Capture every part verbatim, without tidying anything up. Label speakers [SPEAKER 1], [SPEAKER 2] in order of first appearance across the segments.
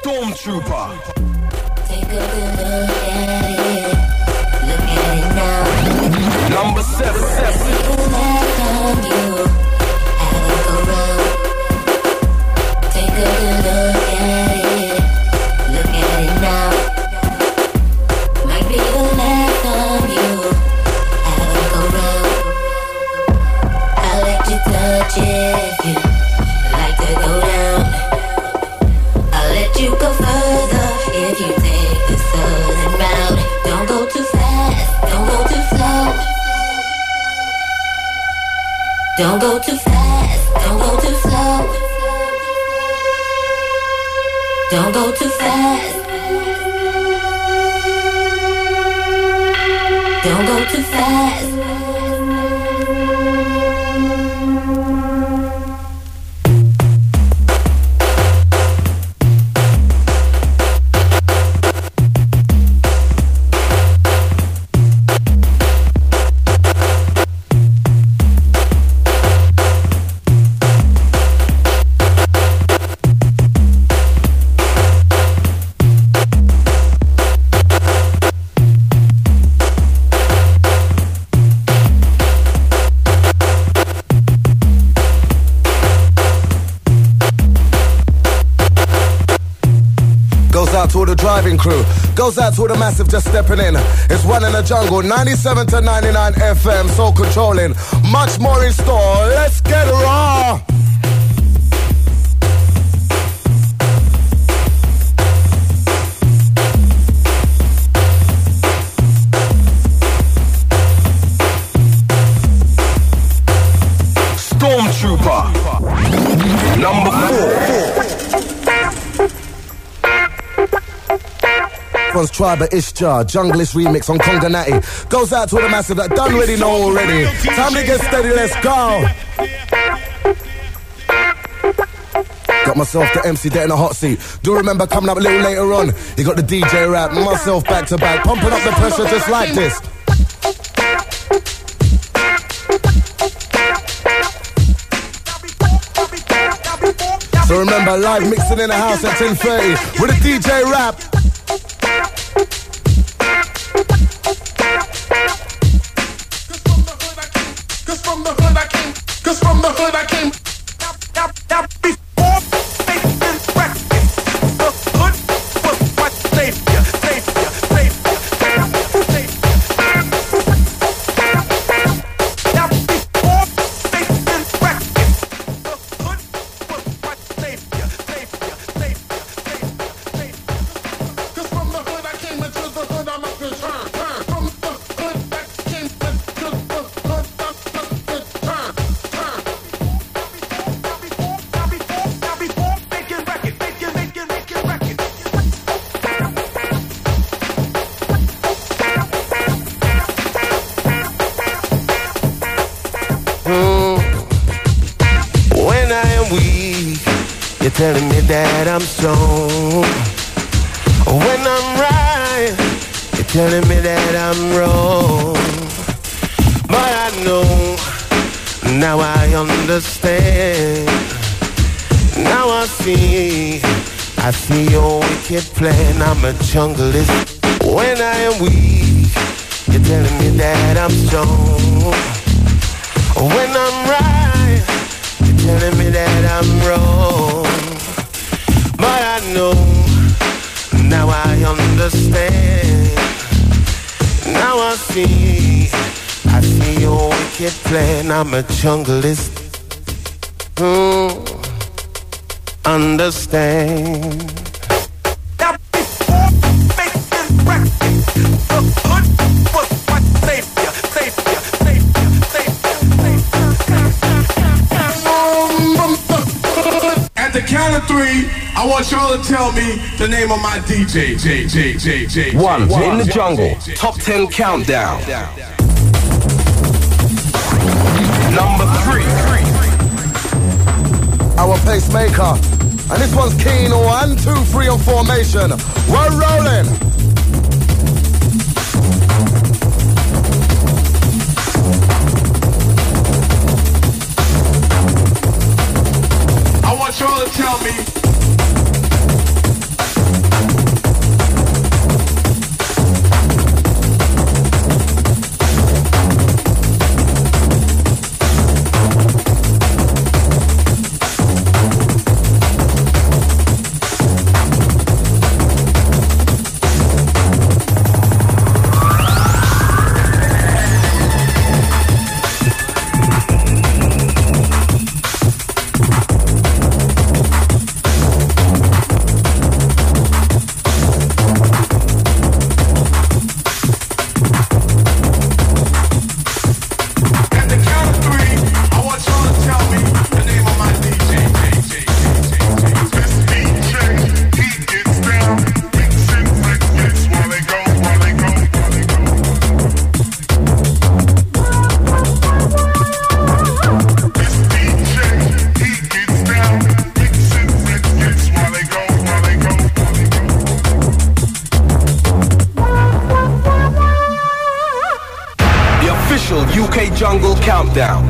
[SPEAKER 1] Stormtrooper.
[SPEAKER 2] Take a good look at it. Look at it now.
[SPEAKER 1] Number seven.
[SPEAKER 2] People that on you have a go round. Take a good look at it. Look at it now. Might be the last on you have a go round. I'll let you touch it if you like to go down. I'll let you go further if you take the southern route. Don't go too fast, don't go too slow. Don't go too fast, don't go too slow. Don't go too fast. Don't go too fast.
[SPEAKER 3] To the driving crew, goes out to the massive just stepping in. It's One in the Jungle, ninety-seven to ninety-nine F M, soul controlling. Much more in store. Let's get raw.
[SPEAKER 1] Stormtrooper. Number four.
[SPEAKER 3] One's Tribe of Ishjar, Junglist remix on Conga Natty. Goes out to all the massive that done already know already. Time to get steady, let's go. Got myself the M C Dead in a hot seat. Do remember coming up a little later on. You got the D J rap, myself back to back, pumping up the pressure just like this. So remember, live mixing in the house at ten thirty with a D J rap.
[SPEAKER 4] Cause from the hood I came, cause from the hood I came. Now, now, now, before faces practice, the hood was what saved ya, saved ya, saved ya, saved ya, saved ya. Now, before faces practice, the hood was what saved ya, saved ya, saved ya, saved ya, saved ya. Cause from the hood I came, into the hood I must return. From the hood I came, into the hood I must return.
[SPEAKER 5] You're telling me that I'm strong. When I'm right, you're telling me that I'm wrong. But I know, now I understand. Now I see, I see your wicked plan. I'm a junglist. When I am weak, you're telling me that I'm strong. When I'm right, you're telling me that I'm wrong. But I know, now I understand. Now I see, I see your wicked plan. I'm a junglist. Mm, understand.
[SPEAKER 4] Now before faces practice, the hood was what saved ya, saved ya, saved ya, saved ya. At the count of three, I want y'all to tell me the name of my D J. J, J, J, J.
[SPEAKER 1] One in the Jungle. Top ten countdown. Number three.
[SPEAKER 3] Our pacemaker. And this one's keen. One, two, three on formation. We're rolling.
[SPEAKER 4] I want y'all to tell me
[SPEAKER 1] Countdown.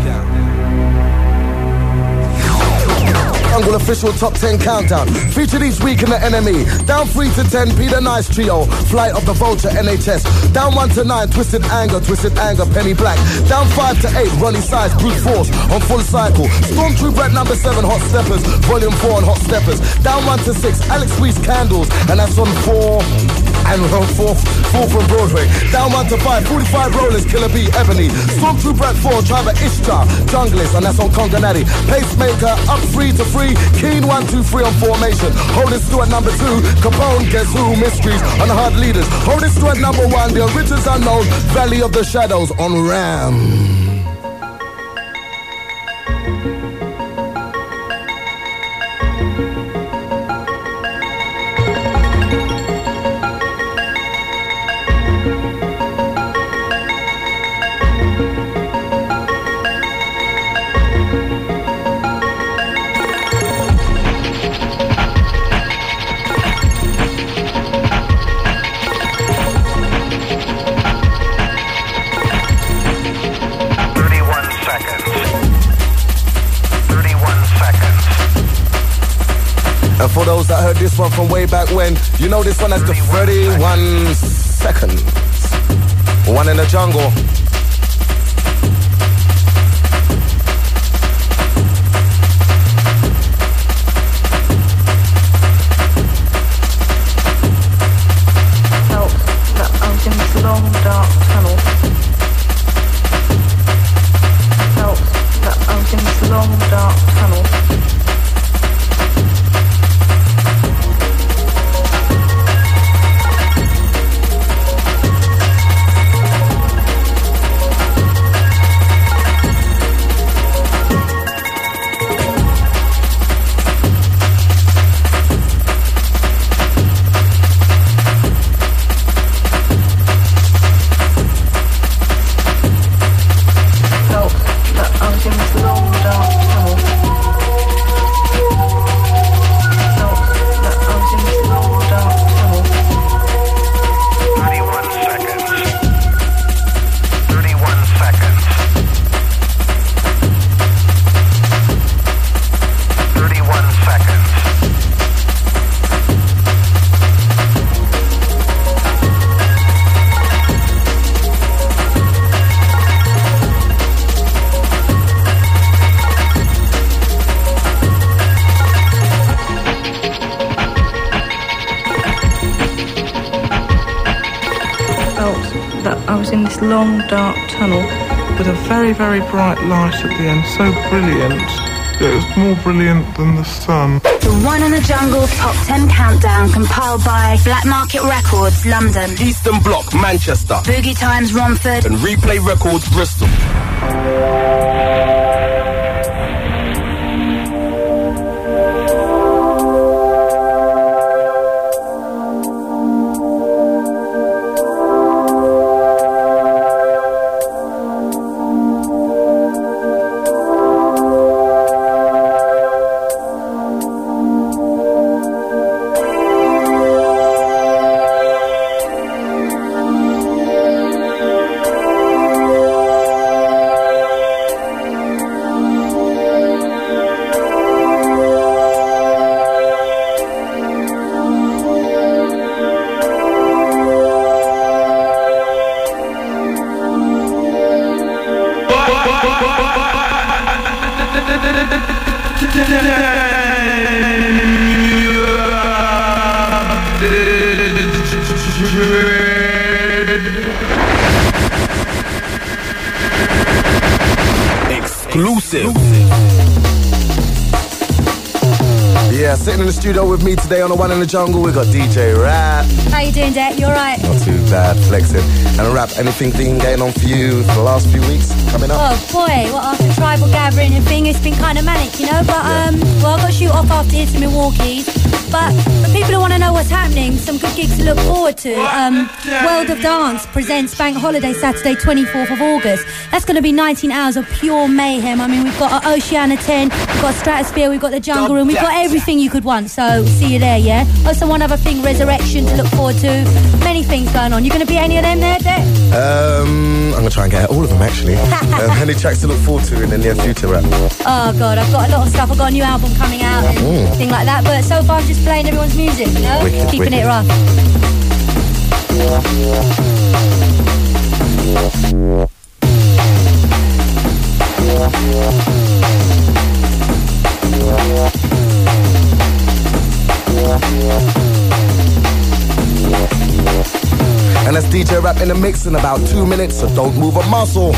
[SPEAKER 3] Jungle official top ten countdown. Featured each week in the N M E. Down three to ten, Peter Nice Trio. Flight of the Vulture, N H S. Down one to nine, Twisted Anger, Twisted Anger, Penny Black. Down five to eight, Ronnie Size, Brute Force on Full Cycle. Stormtrooper at number seven, Hot Steppers. Volume four on Hot Steppers. Down one to six, Alex Reese Candles. And that's on four. And on four, four from Broadway. Down one to five, forty-five Rollers, Killer B, Ebony. Stormtrooper at four, Driver Ishtar, Junglist. And that's on Conga Natty. Pacemaker, up three to three. Keen one, two, three on Formation. Holding Stewart number two. Capone, Guess Who, Mysteries on the Hard Leaders. Holding Stewart number one. The Originals Unknown. Valley of the Shadows on Ram. And for those that heard this one from way back when, you know this one has the thirty-one seconds. One in the jungle.
[SPEAKER 6] Felt that I was in this long dark tunnel. Felt that I was in this long dark tunnel. In this long dark tunnel with a very very bright light at the end, so brilliant. It was more brilliant than the sun.
[SPEAKER 7] The One in the Jungle Top ten Countdown, compiled by Black Market Records, London,
[SPEAKER 1] Eastern Bloc, Manchester,
[SPEAKER 7] Boogie Times, Romford,
[SPEAKER 1] and Replay Records, Bristol. Exclusive.
[SPEAKER 3] Yeah, sitting in the studio with me today on the One in the Jungle, we got D J Rap.
[SPEAKER 8] How you doing, Dad? You alright?
[SPEAKER 3] Not too bad, flexing. And Rap, anything been going on for you for the last few weeks coming up?
[SPEAKER 8] Oh boy, well, after tribal gathering and thing, it's been kind of manic, you know. But
[SPEAKER 3] Yeah.
[SPEAKER 8] um, well, I got to shoot off after this in Milwaukee. But for people who want to know what's happening, some good gigs to look forward to. Um, World of Dance presents Bank Holiday Saturday, twenty-fourth of August. That's going to be nineteen hours of pure mayhem. I mean, we've got uh, Oceana ten, we've got Stratosphere, we've got the Jungle Room, we've got everything you could want. So see you there, yeah? Also, one other thing, Resurrection to look forward to. Many things going on. You going to be any of them there, Dec?
[SPEAKER 3] Um, I'm going to try and get all of them, actually. um, any tracks to look forward to in the near future, rap?
[SPEAKER 8] Oh, God, I've got a lot of stuff. I've got a new album coming out and
[SPEAKER 3] Mm.
[SPEAKER 8] thing like that. But so far, I'm just playing everyone's music, you know?
[SPEAKER 3] Wicked,
[SPEAKER 8] Keeping
[SPEAKER 3] wicked.
[SPEAKER 8] it rough.
[SPEAKER 3] And that's D J Rap in the mix in about two minutes, so don't move a muscle.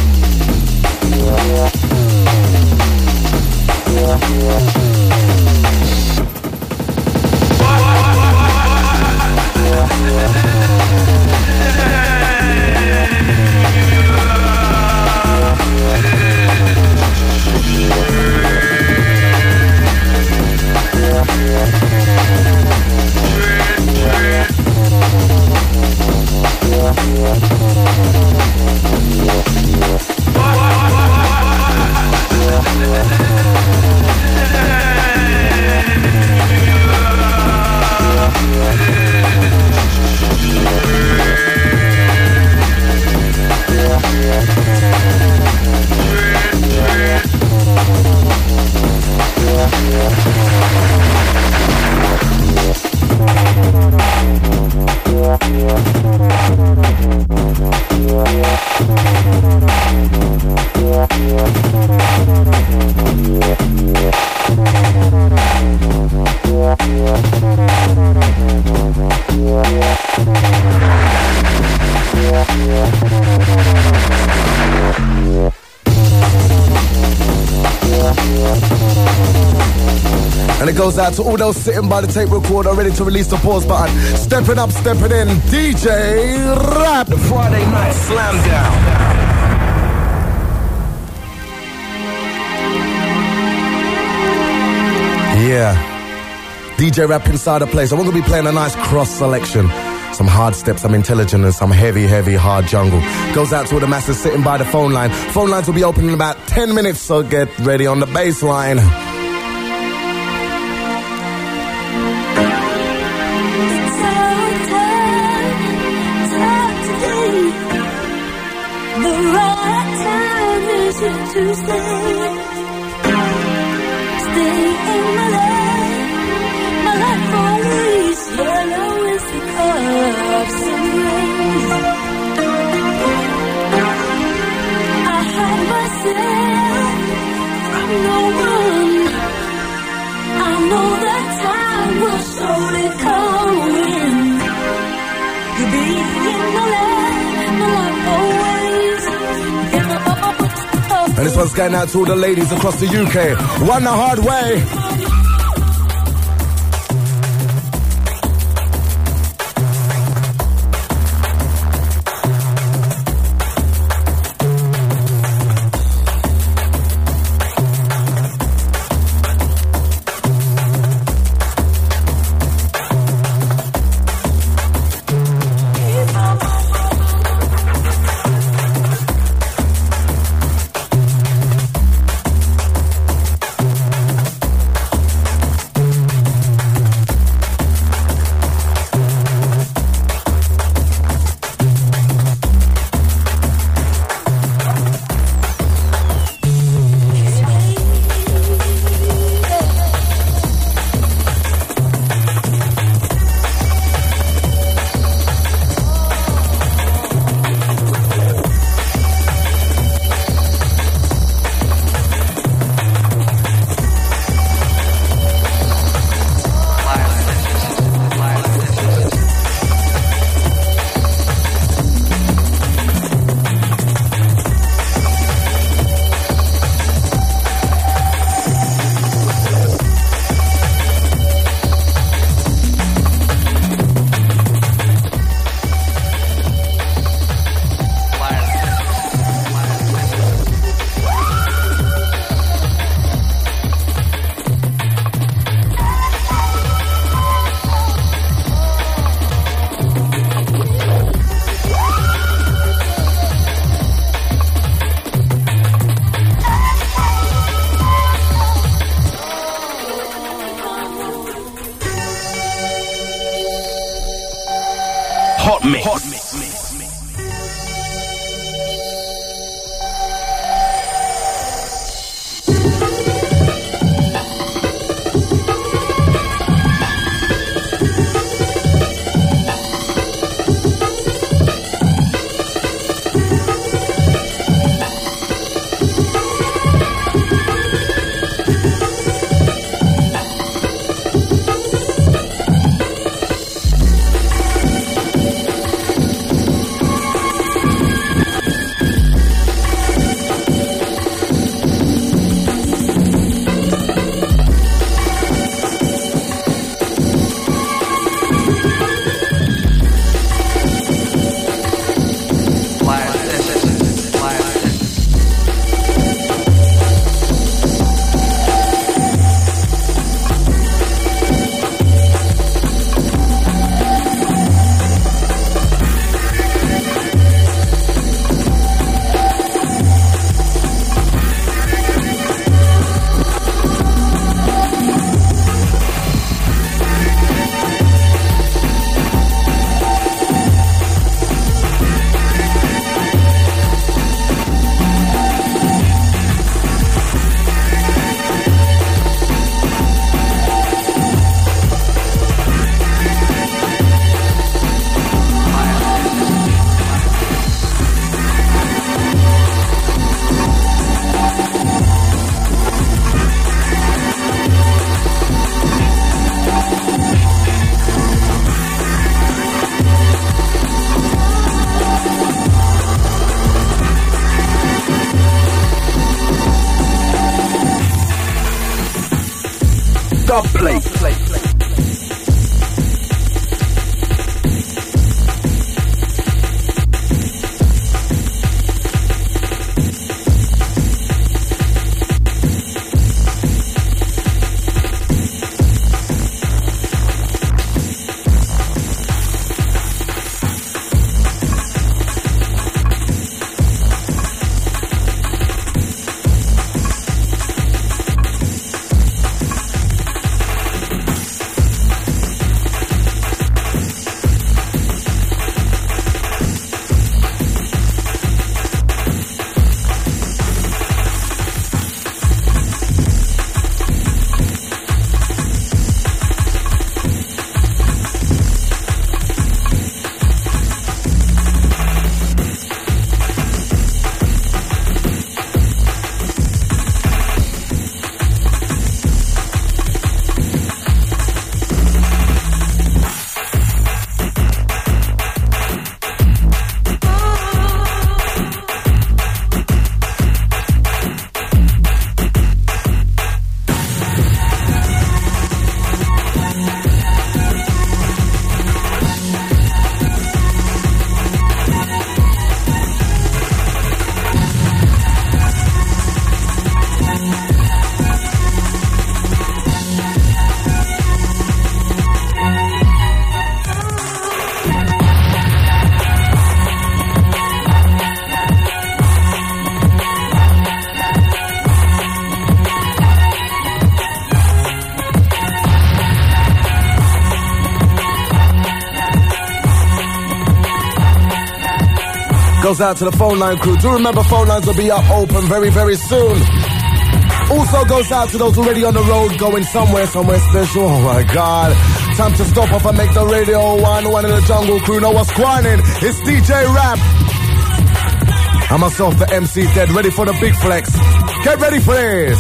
[SPEAKER 3] And it goes out to all those sitting by the tape recorder ready to release the pause button. Stepping up, stepping in, D J Rap.
[SPEAKER 1] The Friday Night Slam Down.
[SPEAKER 3] Yeah. D J Rap inside the place. I'm going to be playing a nice cross selection. Some hard steps, some intelligent, and some heavy, heavy, hard jungle. Goes out to all the masses sitting by the phone line. Phone lines will be open in about ten minutes, so get ready on the bass line.
[SPEAKER 2] To stay, stay in my life, my life always yellow is the cups and rays. I hide myself from no one. I know that time will surely come when you'll be in my life, my life always.
[SPEAKER 3] And this one's going out to all the ladies across the U K. One the hard way.
[SPEAKER 1] Hot mix. Hot mix. Dub plate.
[SPEAKER 3] Goes out to the phone line crew. Do remember phone lines will be up open very, very soon. Also goes out to those already on the road going somewhere, somewhere special. Oh my God. Time to stop off and make the radio one. One in the jungle crew know what's grinding. It's D J Rap. And myself, the M C Dead, ready for the big flex. Get ready for this.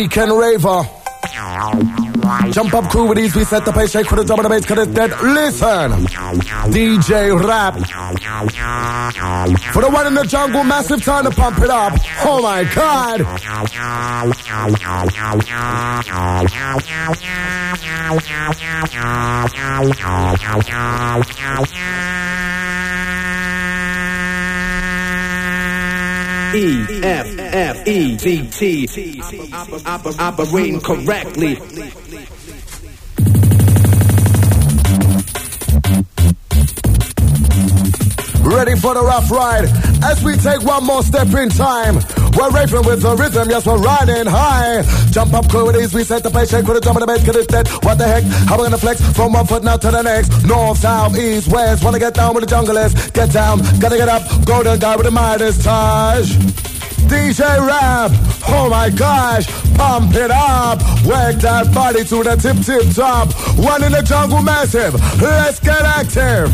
[SPEAKER 3] Weekend Raver. Jump up crew with ease, we set the pace, shake for the drum and the bass, cause it's dead. Listen, D J Rap. For the one in the jungle, massive time to pump it up. Oh my God.
[SPEAKER 1] E F F E T T operating correctly.
[SPEAKER 3] Ready for the rough ride as we take one more step in time. We're raving with the rhythm, yes, we're riding high. Jump up crew with ease, we set the pace, shake with the drum and the bass, cause it's dead. What the heck, how we gonna flex from one foot now to the next? North, south, east, west, wanna get down with the jungle is. Get down, gotta get up, go to the guy with the Midas touch. D J Rap, oh my gosh, pump it up. Work that body to the tip, tip top. One in the jungle massive, let's get active.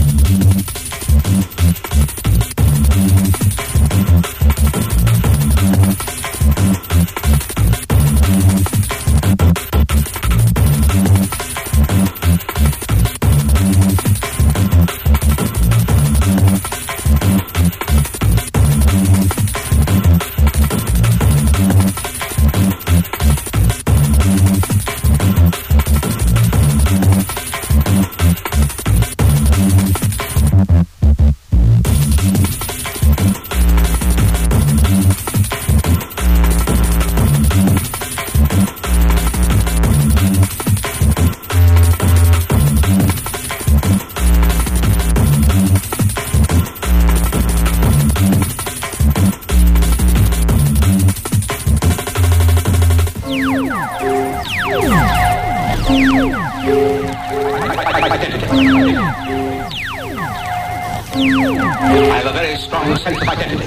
[SPEAKER 9] I have a very strong sense of identity.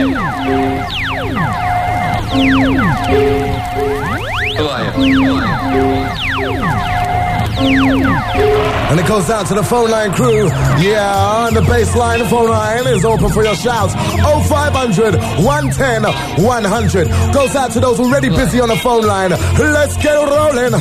[SPEAKER 9] Who are you?
[SPEAKER 3] And it goes out to the phone line crew. Yeah, and the bass line, the phone line is open for your shouts. oh five hundred, one ten, one hundred. Goes out to those already busy on the phone line. Let's get rolling.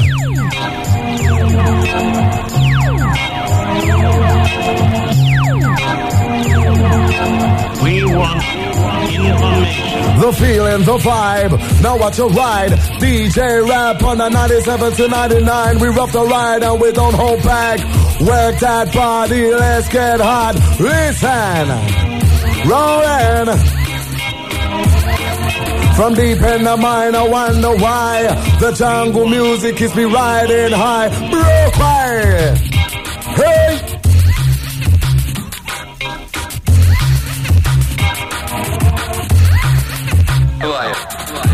[SPEAKER 10] We want information.
[SPEAKER 3] The feeling, the vibe. Now watch your ride. D J Rap on the ninety-seven to ninety-nine. We rough the ride and we don't hold back. Work that body, let's get hot. Listen, rolling. From deep in the mind, I wonder why the jungle music keeps me riding high. Broke high. Hey.
[SPEAKER 9] Who are you?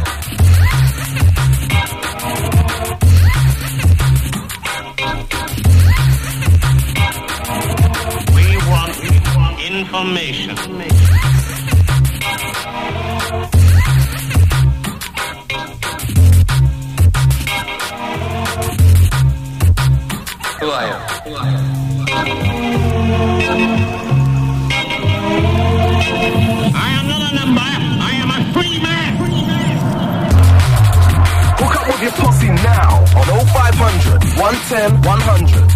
[SPEAKER 10] We want information.
[SPEAKER 9] Who are you? Who are you?
[SPEAKER 10] I am not a number. I am a free man.
[SPEAKER 1] Hook up with your posse now on oh five hundred, one ten, one hundred.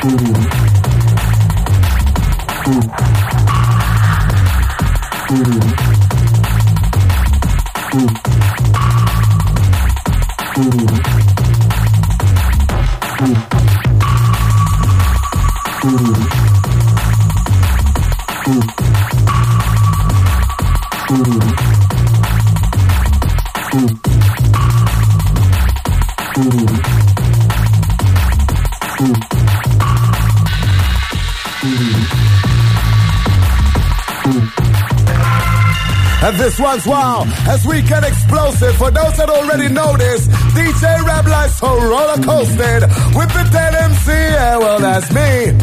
[SPEAKER 3] And this one's wow, as we get explosive. For those that already know this, D J Rab Life so roller coasted with the dead M C. Yeah, well, that's me.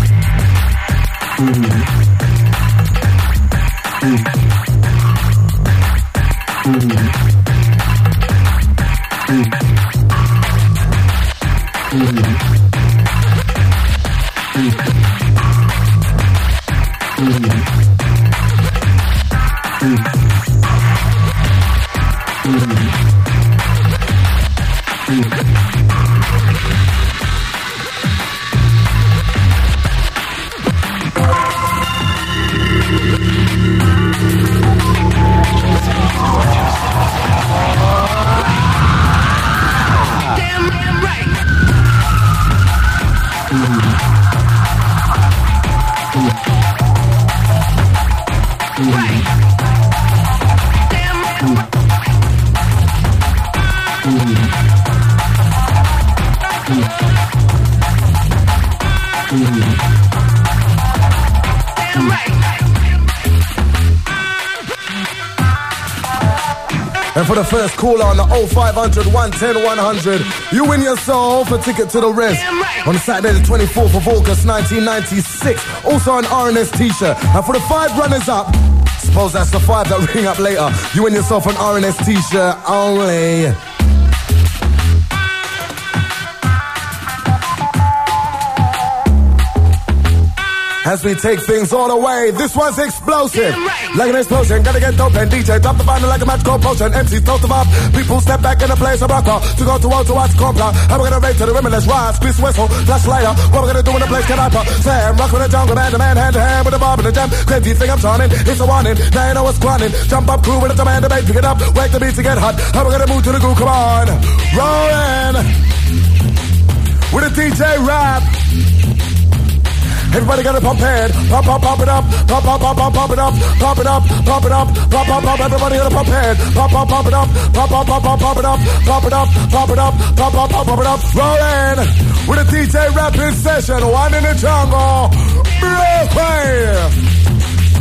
[SPEAKER 3] And for the first caller on the oh five hundred, one ten, one hundred, you win yourself a ticket to the Res on Saturday the twenty-fourth of August nineteen ninety-six. Also an R N S t-shirt. And for the five runners up, suppose that's the five that ring up later, you win yourself an R N S t-shirt only. As we take things all the way, this one's explosive. Like an explosion, gotta get dope and D J drop the vinyl like a magical potion. M Cs toast them up, people step back in the place of rock to go to out to watch Compla. How we gonna rate to the women, let's rise, squeeze whistle, flash lighter. What we gonna do in the place, can I pop? Slam, rock with the jungle, man to man, hand to hand with the bob and the jam. Claim you think I'm taunting, it's a warning, now you know what's crawling. Jump up, crew with the demand debate, pick it up, wake the beat to get hot. How we gonna move to the groove, come on. Rollin' with a D J Rap. Everybody got to pump head, pump, pump, pump it up, pump, pump, pump, pump, pump it up, pump it up, pump it up, pump, pump, pump. Everybody got to pump head, pump, pump, pump it up, pump, pump, pump, pump, pump it up, pump it up, pump it up, pump, pump, pump, pump it up. Rollin' with a D J Rapping session, one in the jungle, Brooklyn.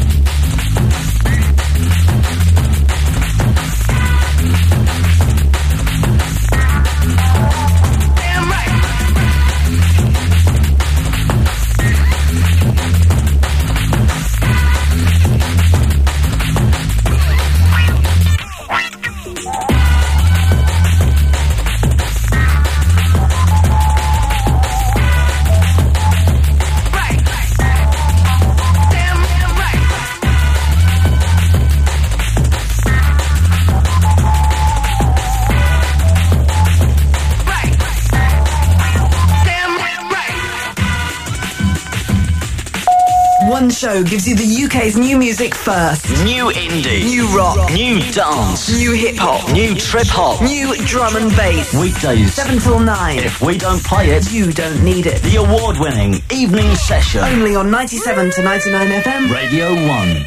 [SPEAKER 11] One show gives you the U K's new music first.
[SPEAKER 12] New indie.
[SPEAKER 11] New rock.
[SPEAKER 12] New dance.
[SPEAKER 11] New hip-hop.
[SPEAKER 12] New trip-hop.
[SPEAKER 11] New drum and bass.
[SPEAKER 12] Weekdays.
[SPEAKER 11] seven till nine.
[SPEAKER 12] If we don't play it,
[SPEAKER 11] you don't need it.
[SPEAKER 12] The award-winning Evening Session.
[SPEAKER 11] Only on ninety-seven to ninety-nine F M.
[SPEAKER 12] Radio one.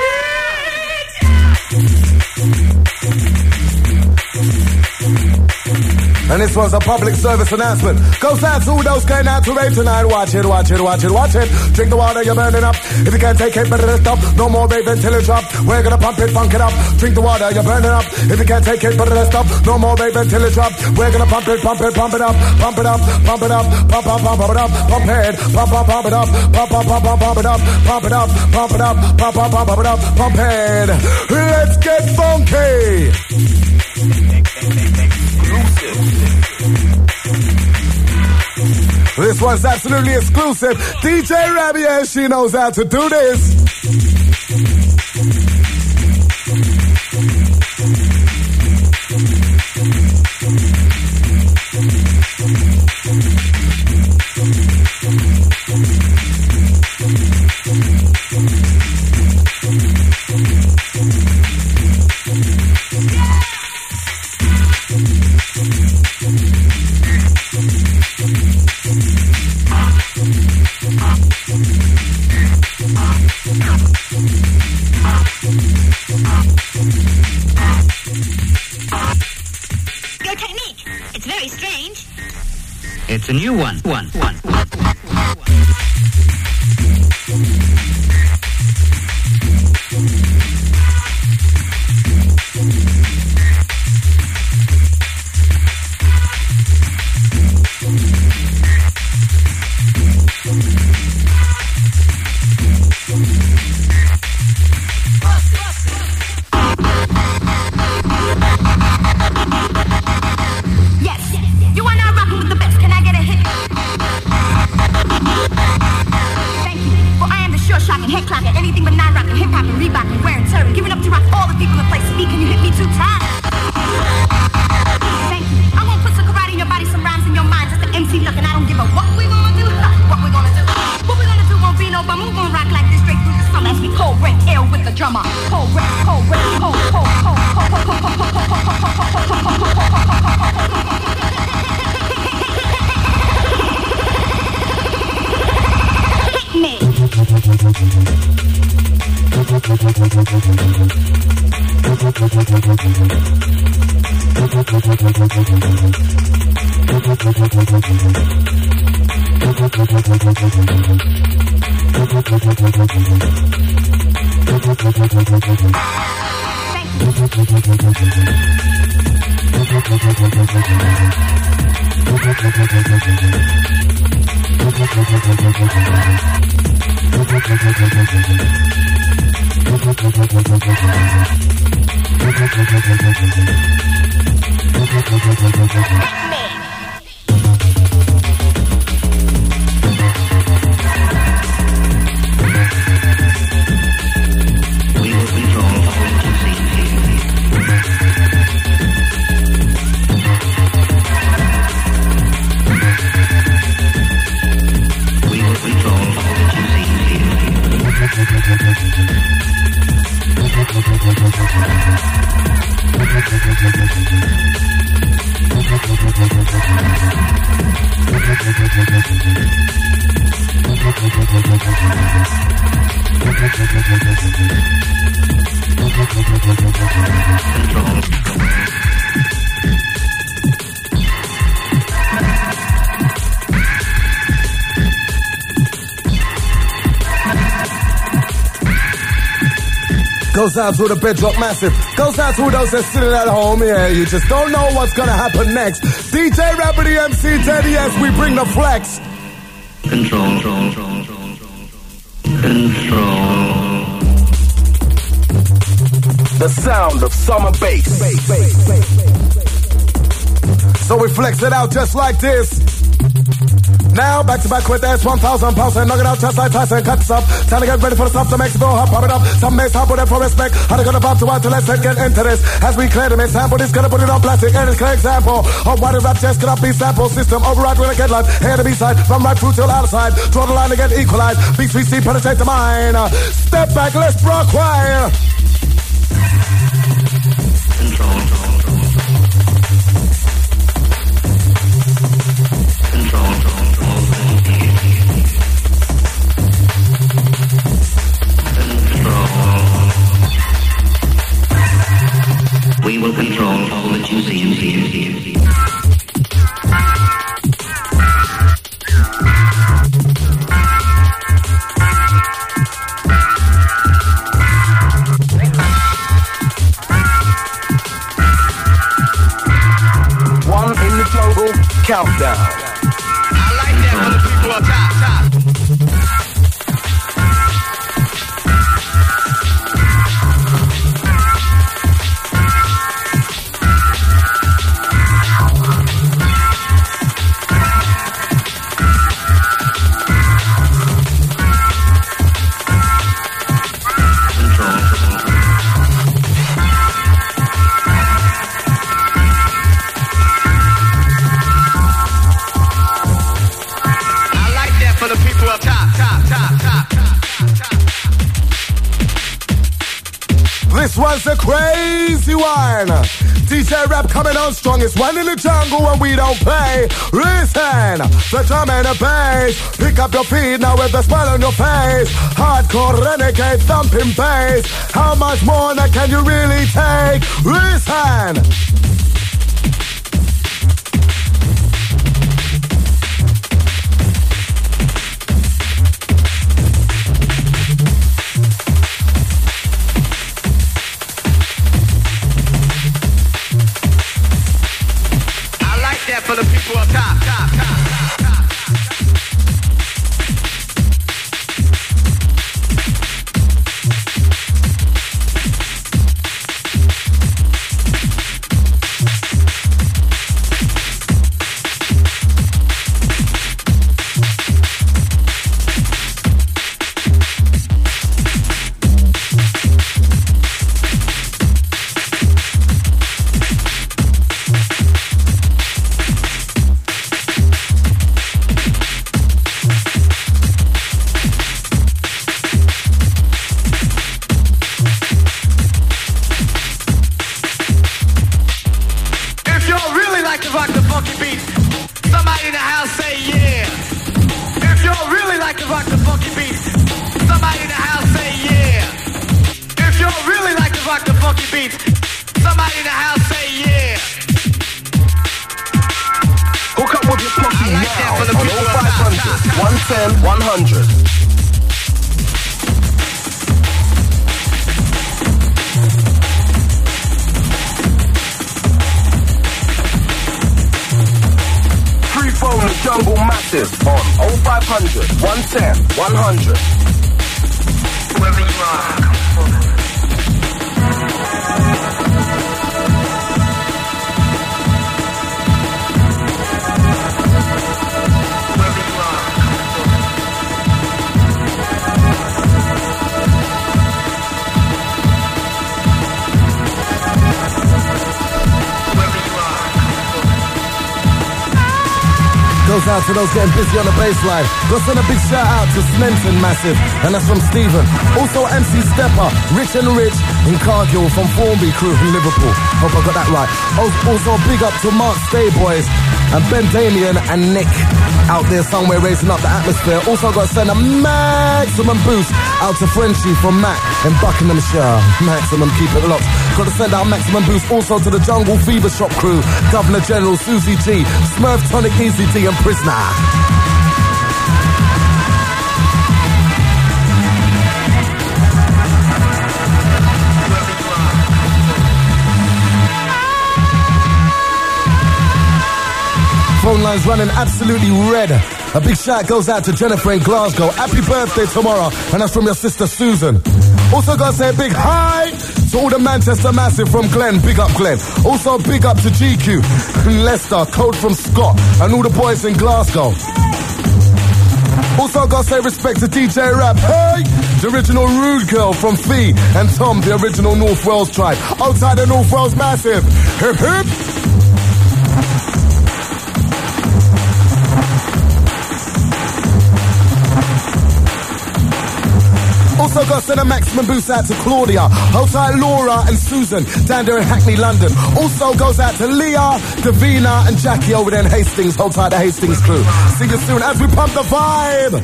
[SPEAKER 3] And this was a public service announcement. Goes out to those going out to rave tonight. Watch it, watch it, watch it, watch it. Drink the water, you're burning up. If you can't take it, better than stop. No more rave until it drop. We're gonna pump it, funk it up. Drink the water, you're burning up. If you can't take it, better than stop. No more rave until it drop. We're gonna pump it, pump it, pump it up. Pump it up, pump it up. Pump, pump, pump, pump it up. Pump it, pump, pump, pump it up. Pump, pump, pump, pump, pump it up. Pump it up, pump it up. Pump, pump, pump, pump it up. Pump it. Let's get funky. This one's absolutely exclusive. D J Rabbi, yeah, she knows how to do this.
[SPEAKER 12] new one. One, one, one.
[SPEAKER 3] Goes out to the Bedrock Massive. Goes out to those that's sitting at home. Yeah, you just don't know what's gonna happen next. D J Rapidly M C Teddy, yes, we bring the flex.
[SPEAKER 12] Control, control, control, control.
[SPEAKER 1] The sound of summer bass.
[SPEAKER 3] So we flex it out just like this. Now, back to back with S one thousand pounds and knock it out just like Tyson cuts up. Time to get ready for the stuff to make it go hop, pop it up. Some may hop with it for respect. How they gonna pop to out to let's get into this. As we clear the mix sample, this gonna put it on plastic. And it's clear example of why the rap just cannot be sample system. Override when I get live. Here to B side, from right through till outside. Draw the line to get equalized. Beats we see penetrate the mind. Uh, step back, let's rock while.
[SPEAKER 12] We will control all that you see and hear.
[SPEAKER 1] One in the global countdown.
[SPEAKER 10] I like that when the people are top, top.
[SPEAKER 3] This one's a crazy one. D J Rap coming on strongest one in the jungle when we don't play. Listen, the drum and the bass. Pick up your feet now with a smile on your face. Hardcore renegade thumping bass. How much more that can you really take? Listen.
[SPEAKER 1] ten, one hundred. Free phone the Jungle Massive on oh five hundred, one ten, one hundred. Whoever you are, come forward.
[SPEAKER 3] Goes out to those getting busy on the baseline. Go send a big shout out to Smenton Massive, and that's from Stephen. Also M C Stepper, Rich and Rich in Cargill from Formby crew from Liverpool. Hope I got that right. Also big up to Mark Stay Boys and Ben Damien and Nick out there somewhere raising up the atmosphere. Also got to send a maximum boost out to Frenchie from Matt in Buckinghamshire. Maximum, keep it locked. Got to send out maximum boost also to the Jungle Fever Shop crew, Governor General Susie G, Smurf Tonic Easy T and Prisoner. Phone lines running absolutely red. A big shout goes out to Jennifer in Glasgow. Happy birthday tomorrow, and that's from your sister Susan. Also got to say a big hi to all the Manchester Massive from Glen. Big up Glen. Also big up to G Q in Leicester, Code from Scott, and all the boys in Glasgow. Also got to say respect to D J Rap. Hey! The original Rude Girl from Fee, and Tom, the original North Wales tribe. Outside the North Wales Massive. Hip hip! Also got to send a maximum boost out to Claudia, hold tight Laura and Susan down there in Hackney, London. Also goes out to Leah, Davina and Jackie over there in Hastings. Hold tight the Hastings crew. See you soon as we pump the vibe.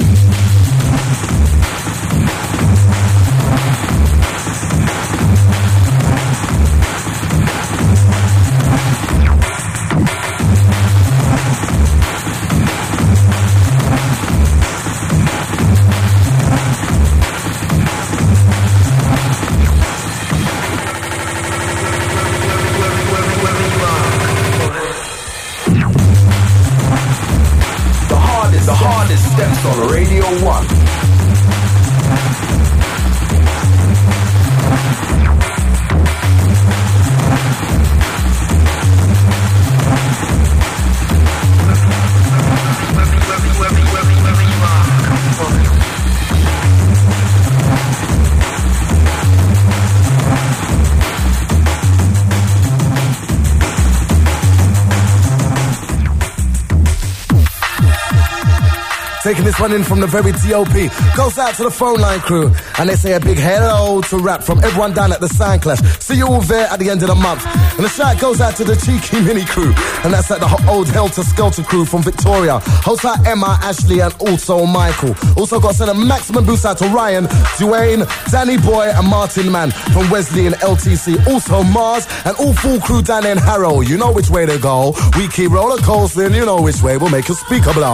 [SPEAKER 1] Steps on Radio one.
[SPEAKER 3] Taking this one in from the very T O P. Goes out to the phone line crew. And they say a big hello to Rap from everyone down at the Sound Clash. See you all there at the end of the month. And the shout goes out to the Cheeky Mini crew. And that's at the old Helter Skelter crew from Victoria. Host out Emma, Ashley, and also Michael. Also got to send a maximum boost out to Ryan, Dwayne, Danny Boy, and Martin Man from Wesley and L T C. Also Mars and all full crew down there in Harrow. You know which way they go. We keep roller coasting. You know which way. We'll make your speaker blow.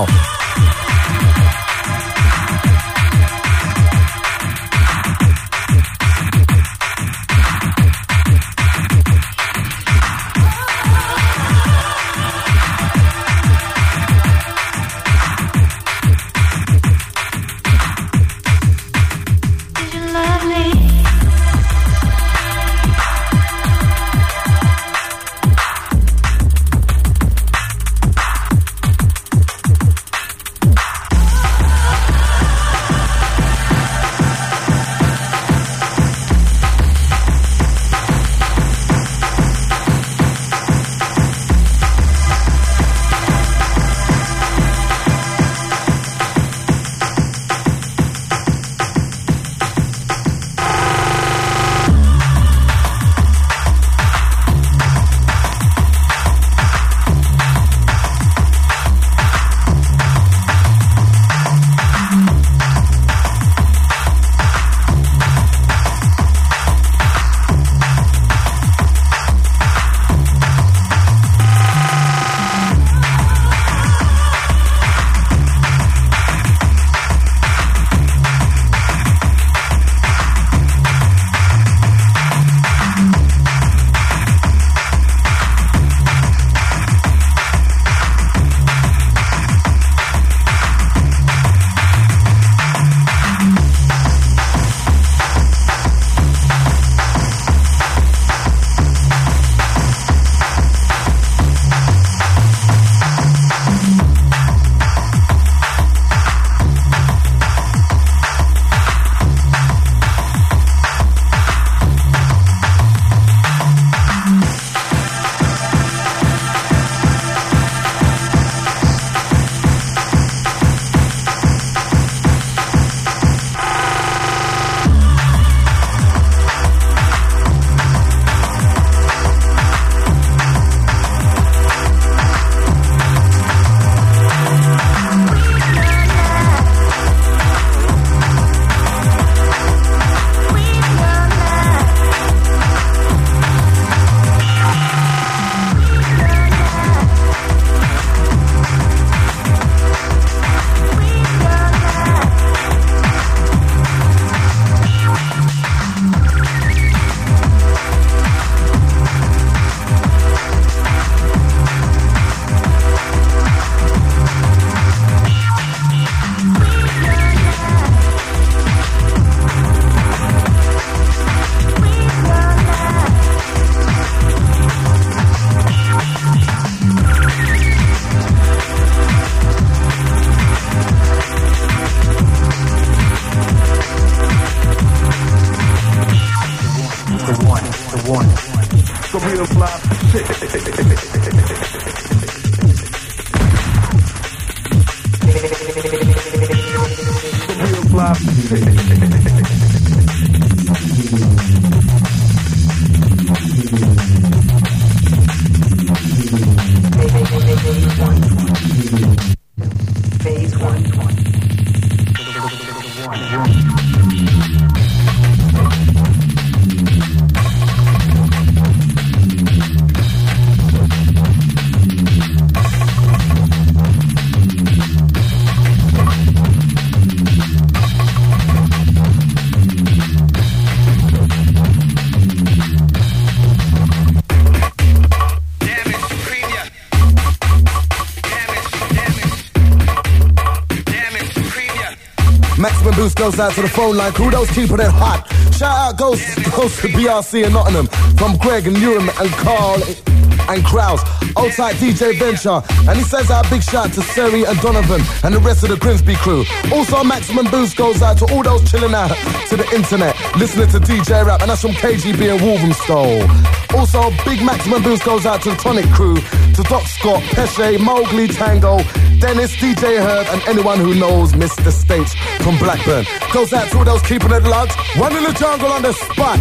[SPEAKER 3] Maximum boost goes out to the phone line. Kudos keeping it hot. Shout out goes, goes to B R C in Nottingham from Greg and Newham and Carl and Kraus. Old tight D J Venture. And he says our big shout to Seri and Donovan and the rest of the Grimsby crew. Also Maximum boost goes out to all those chilling out to the internet listening to D J Rap, and that's from K G B and Wolverhampton. Also big Maximum boost goes out to the Tonic crew, to Doc Scott, Pesce, Mowgli, Tango, Dennis, D J Herb, and anyone who knows Mister States from Blackburn. Goes out to all those keeping it locked. One in the jungle on the spot.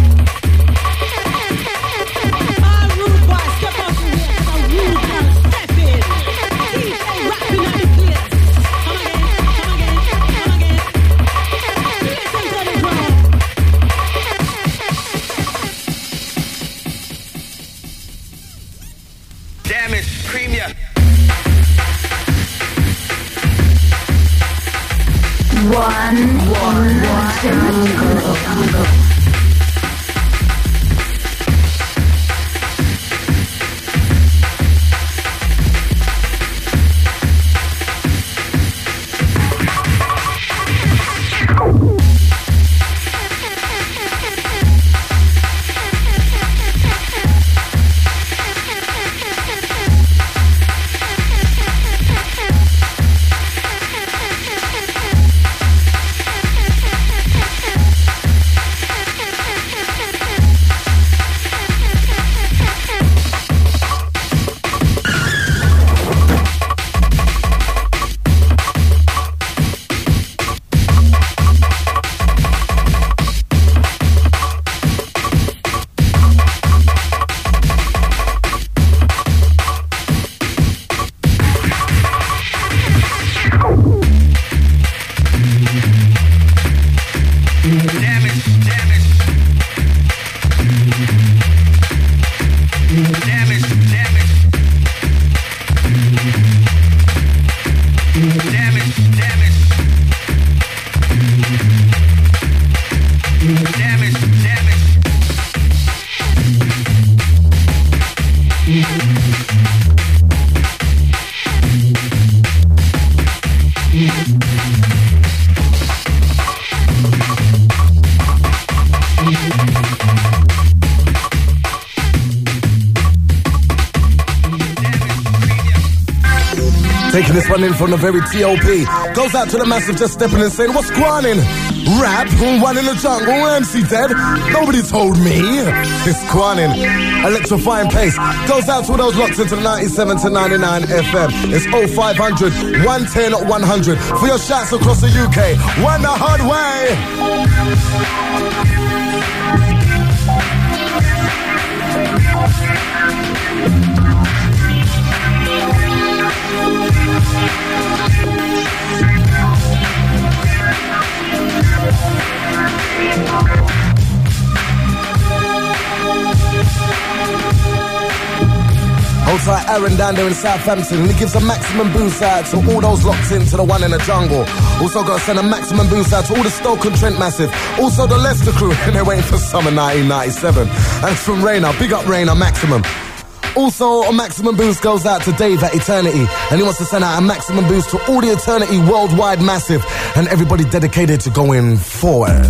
[SPEAKER 7] One, one, one,
[SPEAKER 3] Taking this one in from the very T O P. Goes out to the massive just stepping in saying, what's going on? Rap, one in the jungle, M C dead. Nobody told me. It's Kwanin, electrifying pace. Goes out to all those locked into the ninety-seven to ninety-nine F M. It's oh five hundred, one ten, one hundred. For your shots across the U K. One the hard way. Hold tight Aaron down there in Southampton, and he gives a maximum boost out to all those locked into the one in the jungle. Also got to send a maximum boost out to all the Stoke-on-Trent massive. Also the Leicester crew, and they're waiting for summer nineteen ninety-seven. And it's from Rainer, big up Rainer, maximum. Also, a maximum boost goes out to Dave at Eternity, and he wants to send out a maximum boost to all the Eternity worldwide massive, and everybody dedicated to going forward.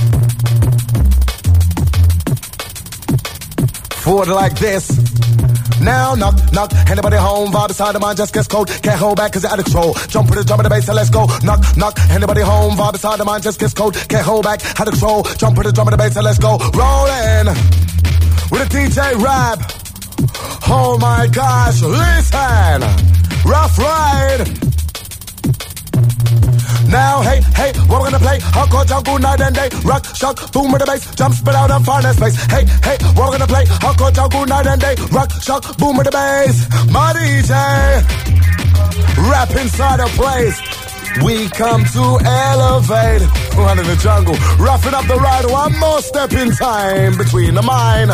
[SPEAKER 3] Forward like this. Now knock, knock, anybody home? Vibe beside the mind just gets cold. Can't hold back cause you're out of control. Jump with the drum of the bass and let's go. Knock, knock, anybody home? Vibe beside the mind just gets cold. Can't hold back, out of control. Jump with the drum of the bass and let's go. Rolling with a D J Rap. Oh my gosh, listen. Rough ride. Now, hey, hey, what we're gonna play? Hardcore jungle night and day. Rock, shock, boom with the bass. Jump, spit out and find that space. Hey, hey, what we're gonna play? Hardcore jungle night and day. Rock, shock, boom with the bass. My D J. Rap inside a place. We come to elevate. One in the jungle. Roughing up the ride. One more step in time between the mine.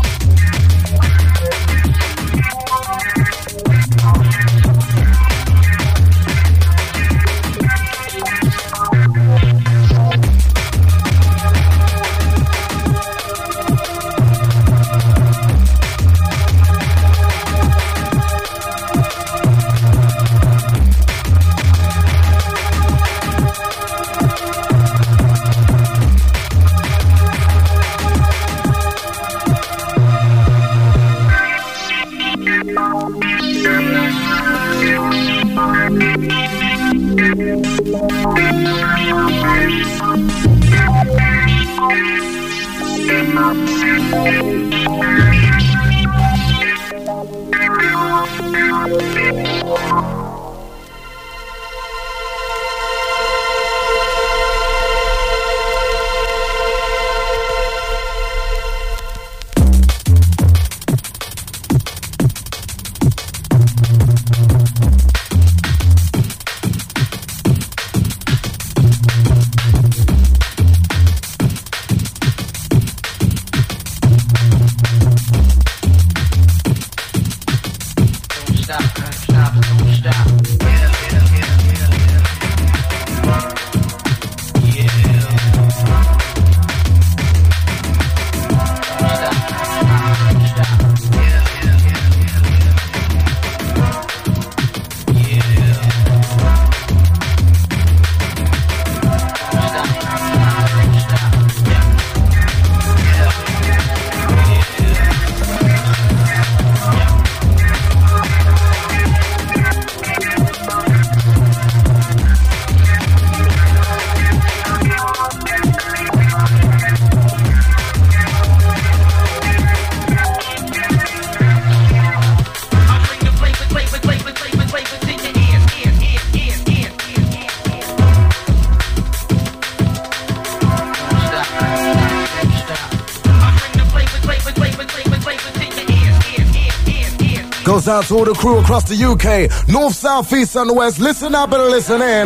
[SPEAKER 3] Goes out to all the crew across the U K, north, south, east and west. Listen up and listen in.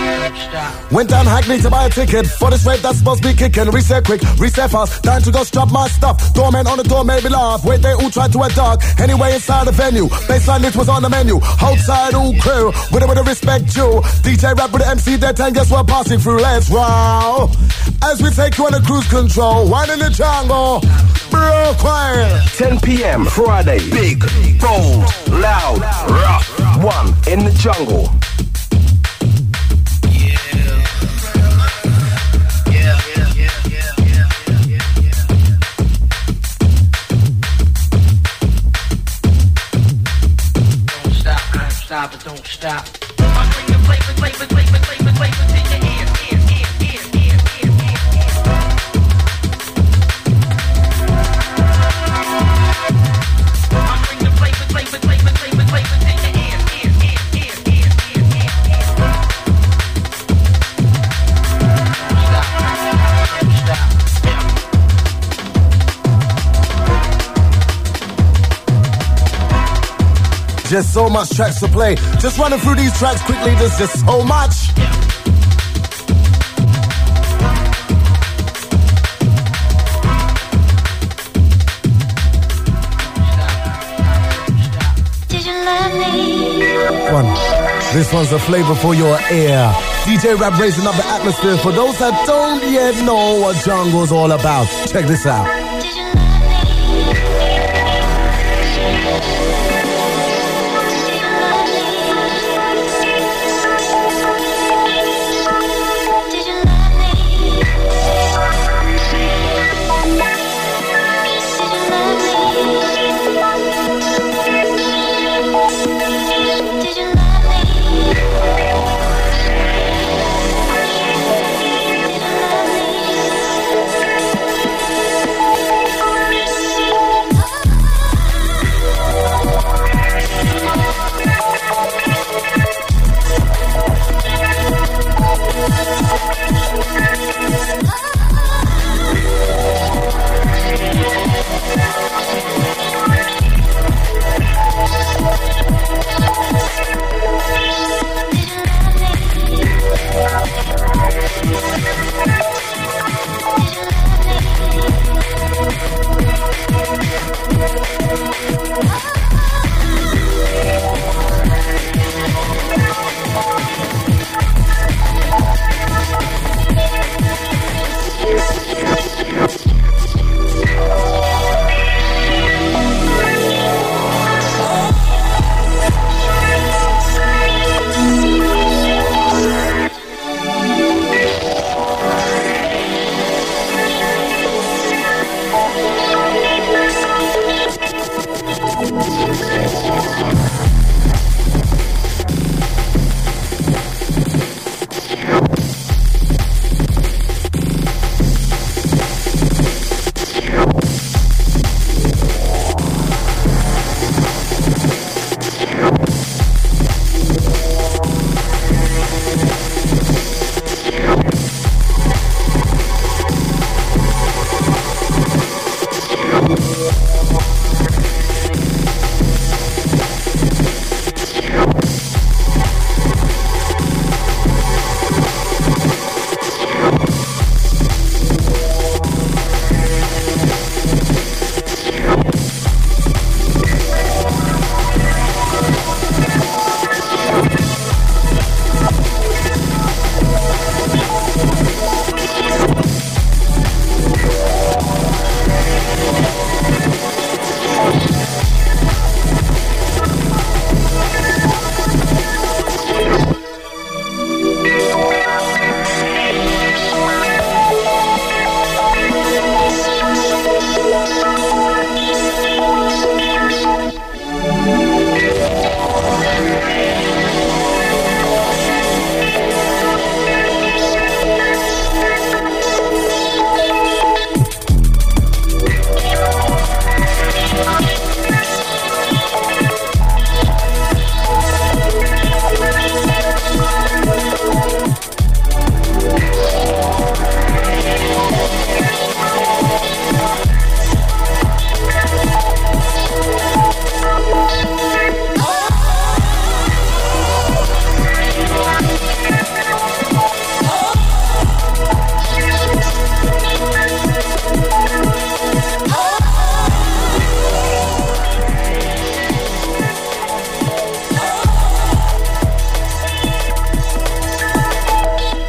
[SPEAKER 3] Went down Hackney to buy a ticket for this rave that's supposed to be kicking. Reset quick, reset fast, time to go strap my stuff. Doorman on the door made me laugh. Wait, they all tried to wear dark. Anyway, inside the venue, baseline lit was on the menu. Outside all crew, with a bit of respect due. D J Rap with the M C dead time, guess we're passing through. Let's wow. As we take you on a cruise control, one in the jungle. Bro, quiet.
[SPEAKER 1] ten p.m. Friday. Big, bold, loud, rough. One in the jungle.
[SPEAKER 13] Stop it, don't stop. I bring the flavor, flavor, flavor, flavor, flavor to your ears, ears, ears, ears, ears, ears, ears. I bring the flavor, flavor, flavor, flavor, flavor to your ears, ears, ears, ears, ears, ears, ears. Stop, don't stop.
[SPEAKER 3] Just so much tracks to play. Just running through these tracks quickly, there's just so much.
[SPEAKER 2] Did you love me?
[SPEAKER 3] One. This one's a flavor for your ear. D J Rap raising up the atmosphere for those that don't yet know what jungle's all about. Check this out.
[SPEAKER 2] Did you love me?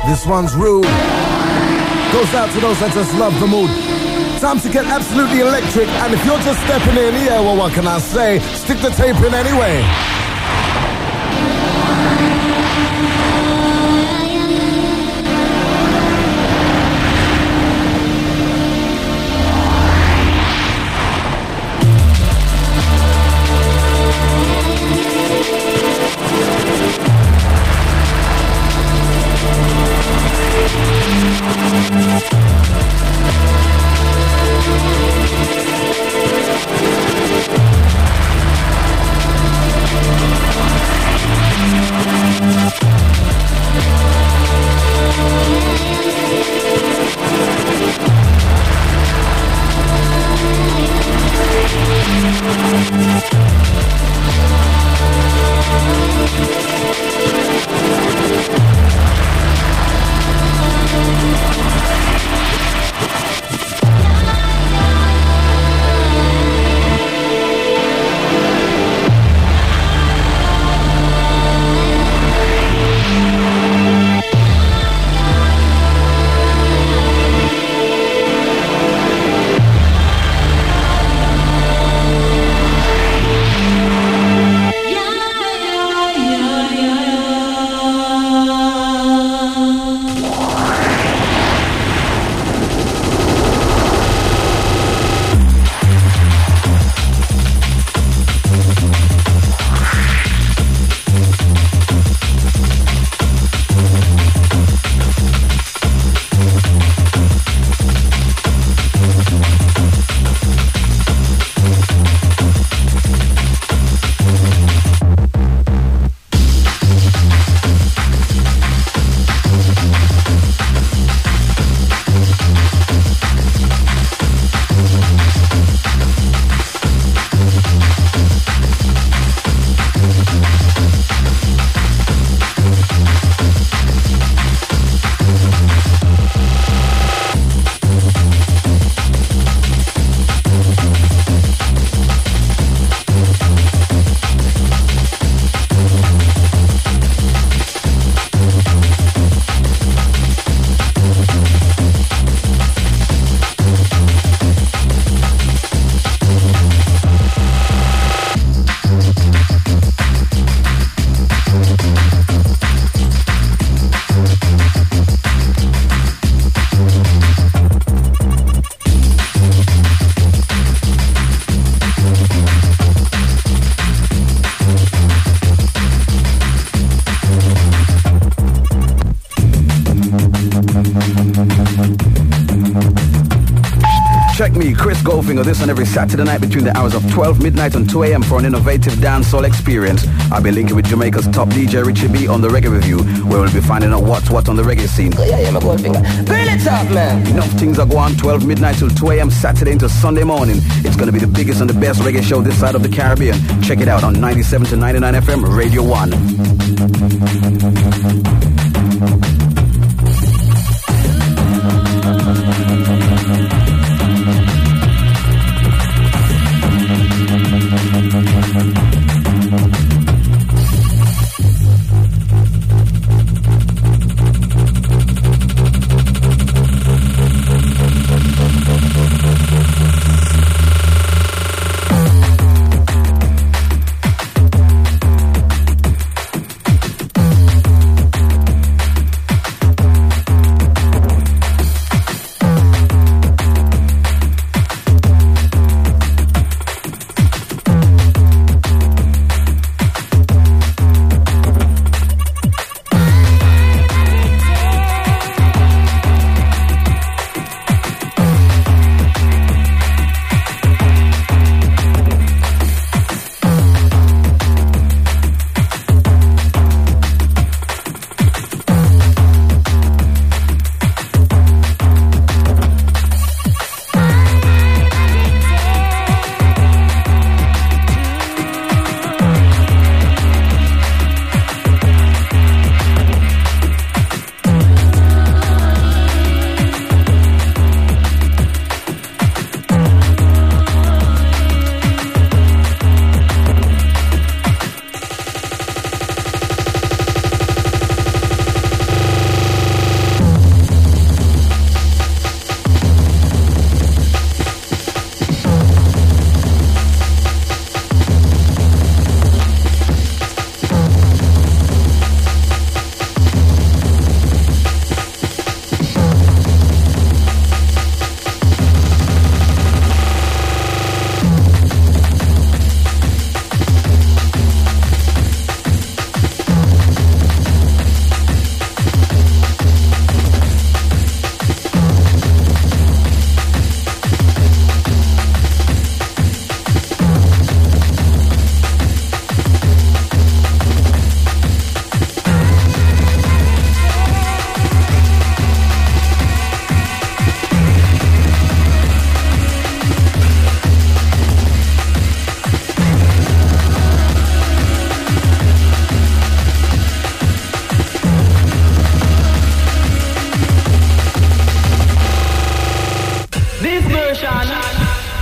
[SPEAKER 3] This one's rude. Goes out to those that just love the mood. Time to get absolutely electric, and if you're just stepping in, yeah, well, what can I say? Stick the tape in anyway.
[SPEAKER 14] Check me, Chris Goldfinger, this on every Saturday night between the hours of twelve midnight and two a.m. for an innovative dancehall experience. I'll be linking with Jamaica's top D J Richie B on the Reggae Review, where we'll be finding out what's what on the reggae scene.
[SPEAKER 15] Yeah, yeah, my Goldfinger. Burn it up, man.
[SPEAKER 14] Enough things are going twelve midnight till two a.m. Saturday into Sunday morning. It's going to be the biggest and the best reggae show this side of the Caribbean. Check it out on ninety-seven to ninety-nine F M, Radio one.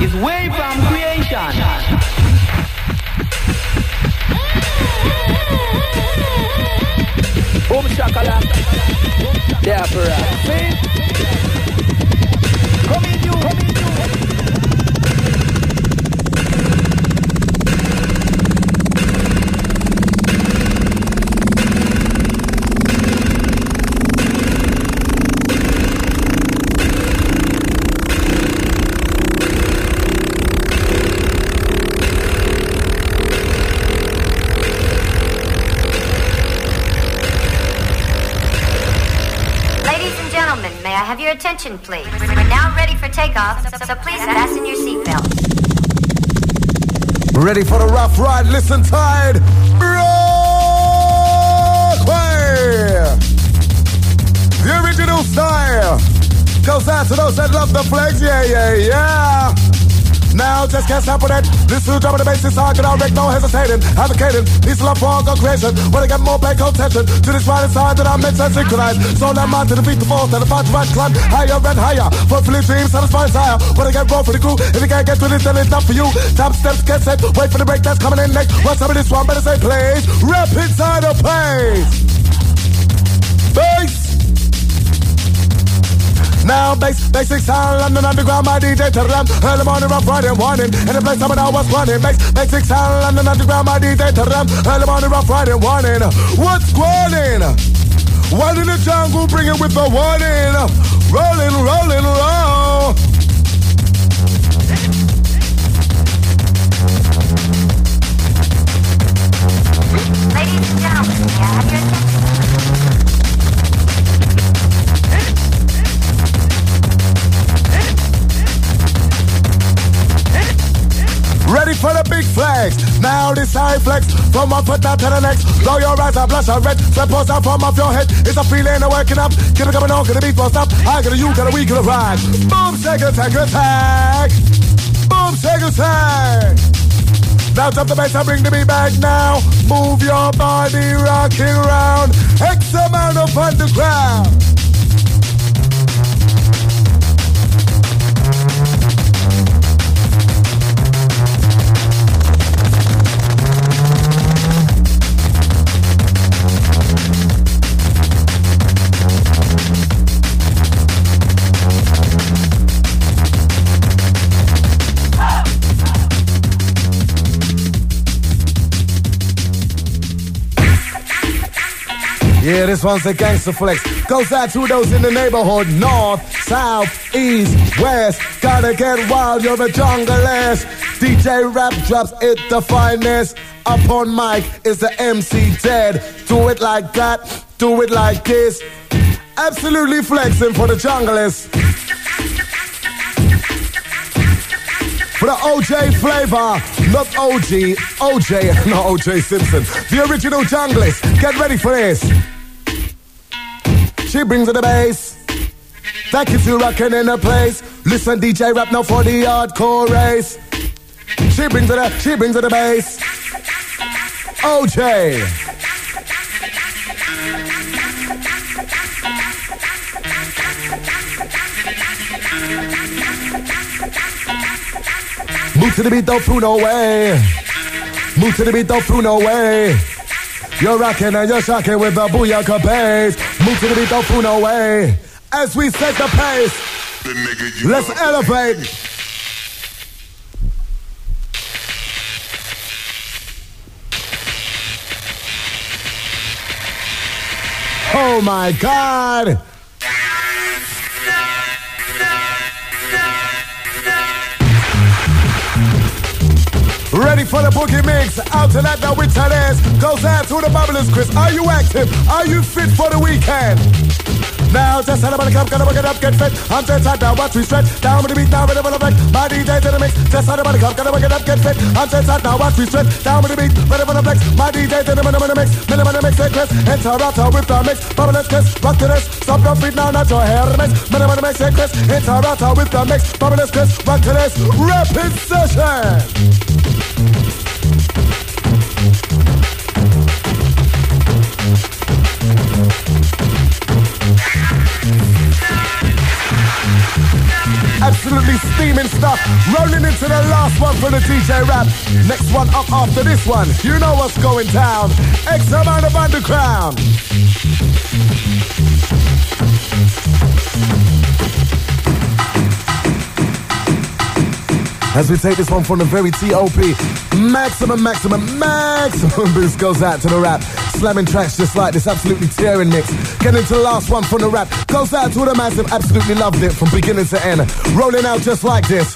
[SPEAKER 15] is way from creation. Boom shakalaka. The opera. Come in you, come in you.
[SPEAKER 16] May I have your attention, please? We're now ready for takeoff, so, so please fasten your seatbelt.
[SPEAKER 3] Ready for the rough ride, listen tight. Brookway! The original style goes out to those that love the flags, yeah, yeah, yeah. Now just can't stop with it. Listen to drop of the bass, it's hard, get out, make no hesitating. Advocating, peace, love for all God creation. When I get more play, contention to this riding side that I meant to synchronize. So now I'm to defeat the fourth and the fight to right climb higher and higher. Fulfilling dreams, satisfying desire. When I get roll for the crew, if you can't get to this, then it's not for you. Top steps, get set, wait for the break that's coming in next. What's up with this one? Better say please. Rap inside the place. Bass. Now bass, basic sound, London underground, my D J tell them early morning, rough riding, warning. In the place I'm now what's running. Bass, basic sound, London underground, my D J tell them early morning, rough riding, warning. What's running? One in the jungle, bring it with the warning. Rolling, rolling, roll.
[SPEAKER 16] Ladies and gentlemen, may I have your attention?
[SPEAKER 3] Ready for the big flags. Now this high flex. From one foot down to the next. Blow your eyes out, blush out red. Sweat pours out from off your head. It's a feeling of working up. Keep it coming on, gonna beat won't stop. I got a you, got a we, got a ride. Boom, shake, attack, attack. Boom, shake, attack. Now drop the bass and bring the beat back now. Move your body, rocking round. X amount of underground. Yeah, this one's a gangster flex. Goes out to those in the neighborhood. North, south, east, west. Gotta get wild, you're a jungle-ass. D J Rap drops it the finest. Up on mic is the M C Dead. Do it like that, do it like this. Absolutely flexing for the junglers. For the O J flavor, not O G, O J, not O J Simpson. The original junglers, get ready for this. She brings in the bass. Thank you to rockin' in the place. Listen, D J Rap now for the hardcore race. She brings it up, she brings it the bass. O J. Move to the beat, don't fool no way. Move to the beat, don't fool no way. You're rocking and you're shocking with the booyaka bass. Move to the beat, don't fool no way. As we set the pace, let's elevate. Oh my God. Ready for the boogie mix. Out to that now with ass. Goes out to the bubblers, Chris. Are you active? Are you fit for the weekend? Now just had a body come, gonna work it up, get fit. I'm just out now, watch me stretch. Down with the beat, down with the rhythm effect. My D J to the mix. Just had a body come, gonna work it up, get fit. I'm just out now, watch me stretch. Down with the beat, rhythm and the flex. My D J to the minimum in the mix. Minimum in the mix, say Chris. Enter out with the mix. Bubblers, Chris. Rock to this. Stop your feet now, not your hair in the mix. Minimum in the mix, say Chris. Enter out with the mix. Bubblers, Chris. Rock to this. Rapid session. absolutely steaming stuff. Rolling into the last one for the D J Rap. Next one up after this one. You know what's going down. X amount of underground. As we take this one from the very T O P, maximum, maximum, maximum boost goes out to the rap. Slamming tracks just like this, absolutely tearing mix. Getting to the last one from the rap, goes out to the massive, absolutely loved it from beginning to end. Rolling out just like this.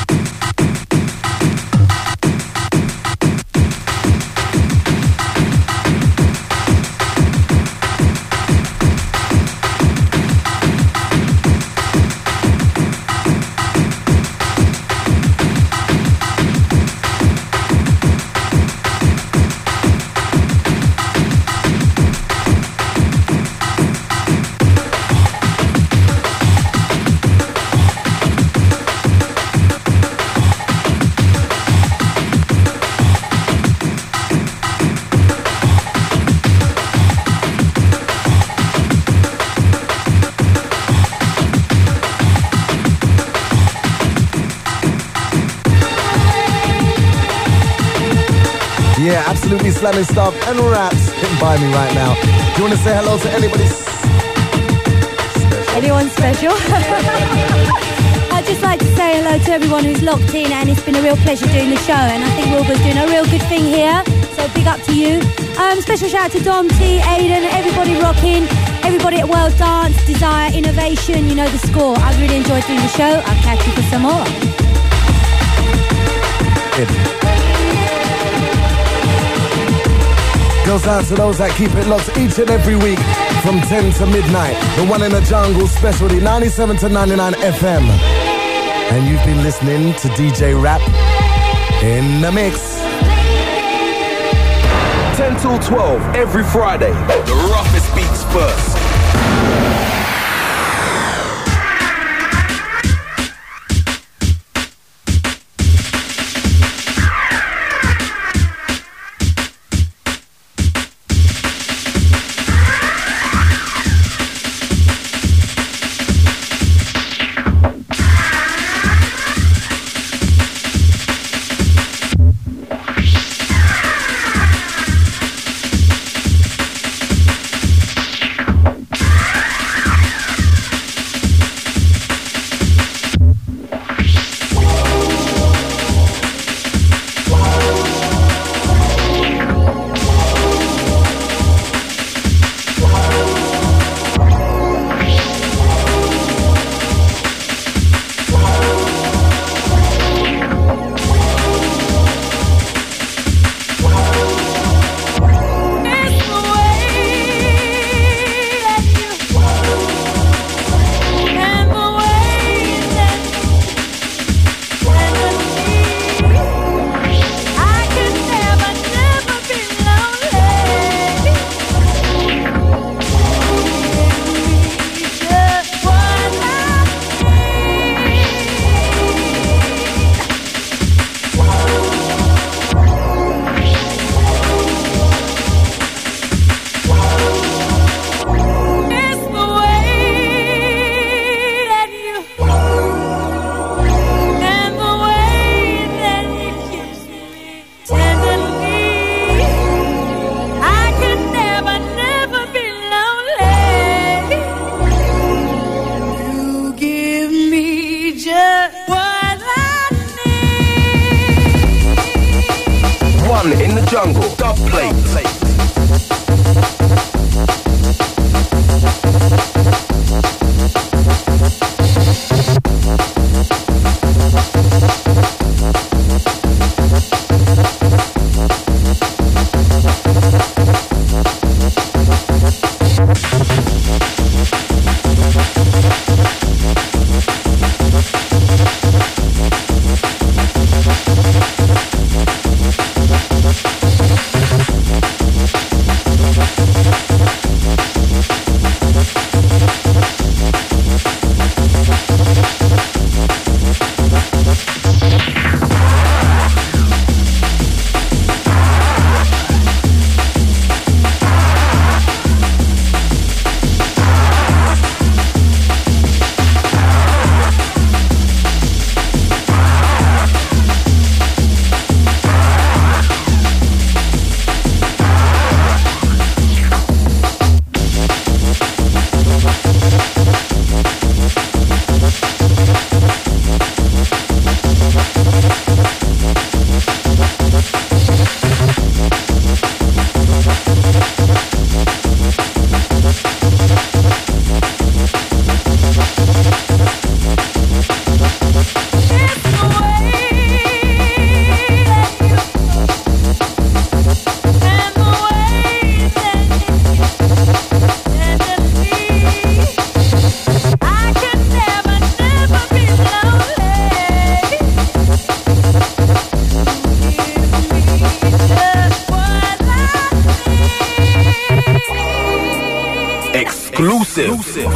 [SPEAKER 3] Yeah, absolutely slamming stuff and raps sitting by me right now. Do you want to say hello to anybody special?
[SPEAKER 8] Anyone special? I'd just like to say hello to everyone who's locked in, and it's been a real pleasure doing the show, and I think Wilbur's doing a real good thing here, so big up to you. Um, special shout out to Dom, T, Aiden, everybody rocking, everybody at World Dance, Desire, Innovation, you know the score. I've really enjoyed doing the show. I'll catch you for some more.
[SPEAKER 3] It goes out to those that keep it locked each and every week from ten to midnight. The One in the Jungle specialty, ninety-seven to ninety-nine F M. And you've been listening to D J Rap in the mix.
[SPEAKER 1] ten till twelve every Friday. The roughest beats first. Jungle, dub plate. exclusive. exclusive.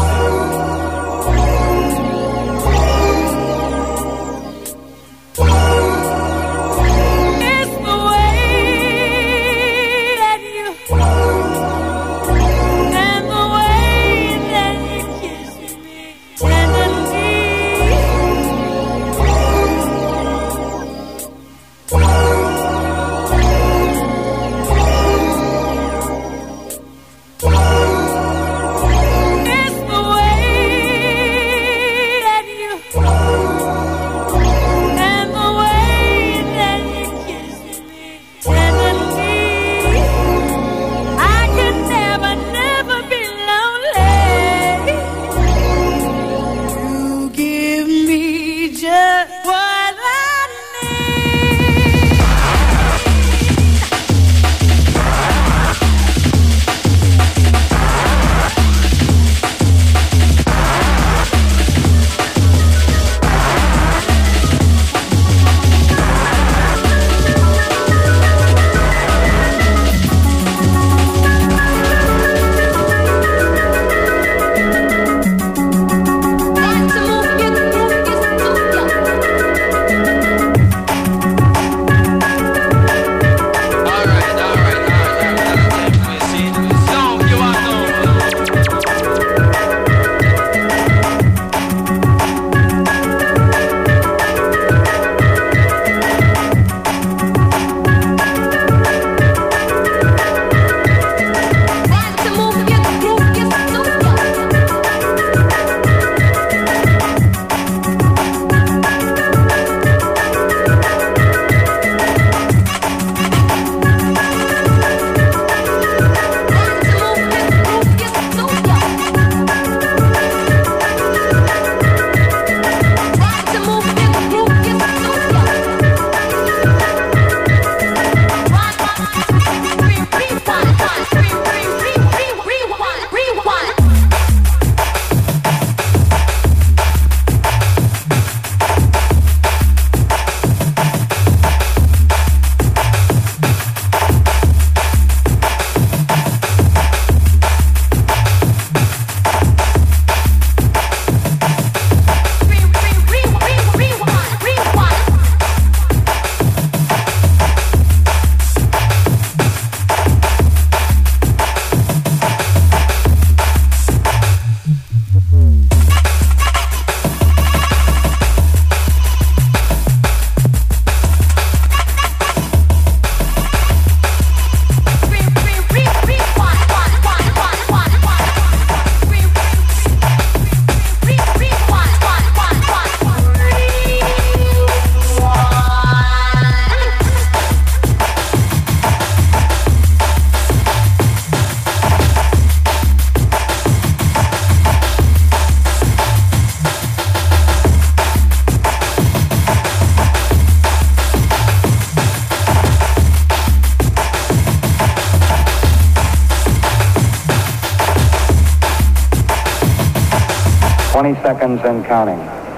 [SPEAKER 17] twenty seconds and counting.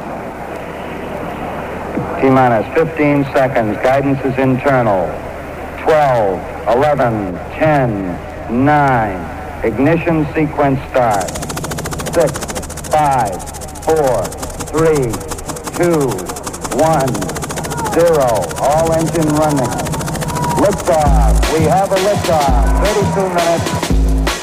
[SPEAKER 17] T-minus fifteen seconds. Guidance is internal. twelve, eleven, ten, nine. Ignition sequence start. six, five, four, three, two, one, zero. All engine running. Liftoff. We have a liftoff. thirty-two minutes.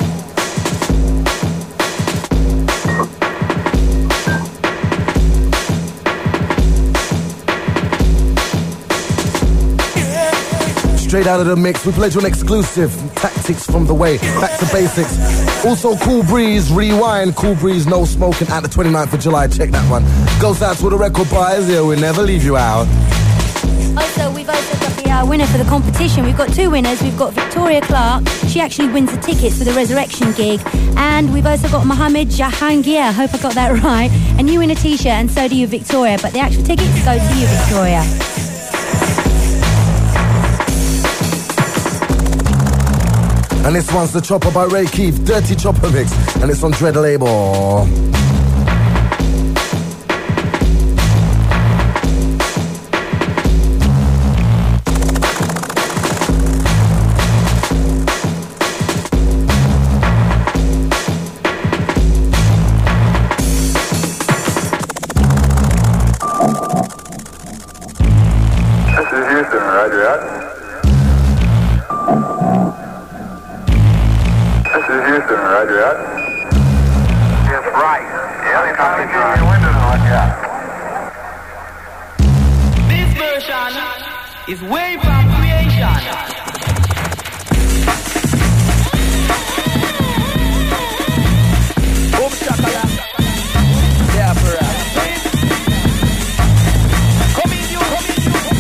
[SPEAKER 3] Straight out of the mix, we played you an exclusive Tactics from the Way, back to basics. Also Cool Breeze, Rewind, Cool Breeze, No Smoking at the twenty-ninth of July, check that one. Goes out to the record buyers, yeah, we'll never leave you out.
[SPEAKER 8] Also, we've also got the uh, winner for the competition. We've got two winners. We've got Victoria Clark. She actually wins the tickets for the Resurrection gig. And we've also got Mohammed Jahangir. I hope I got that right. And you win a t-shirt, and so do you, Victoria. But the actual tickets go to you, Victoria.
[SPEAKER 3] And this one's the Chopper by Ray Keith, Dirty Chopper Mix, and it's on Dread Label.
[SPEAKER 18] Right. Yeah, they come to give you a window to look at.
[SPEAKER 15] This version is way from creation. Boom shakalaka. Yeah, for us. Come in you, come in you.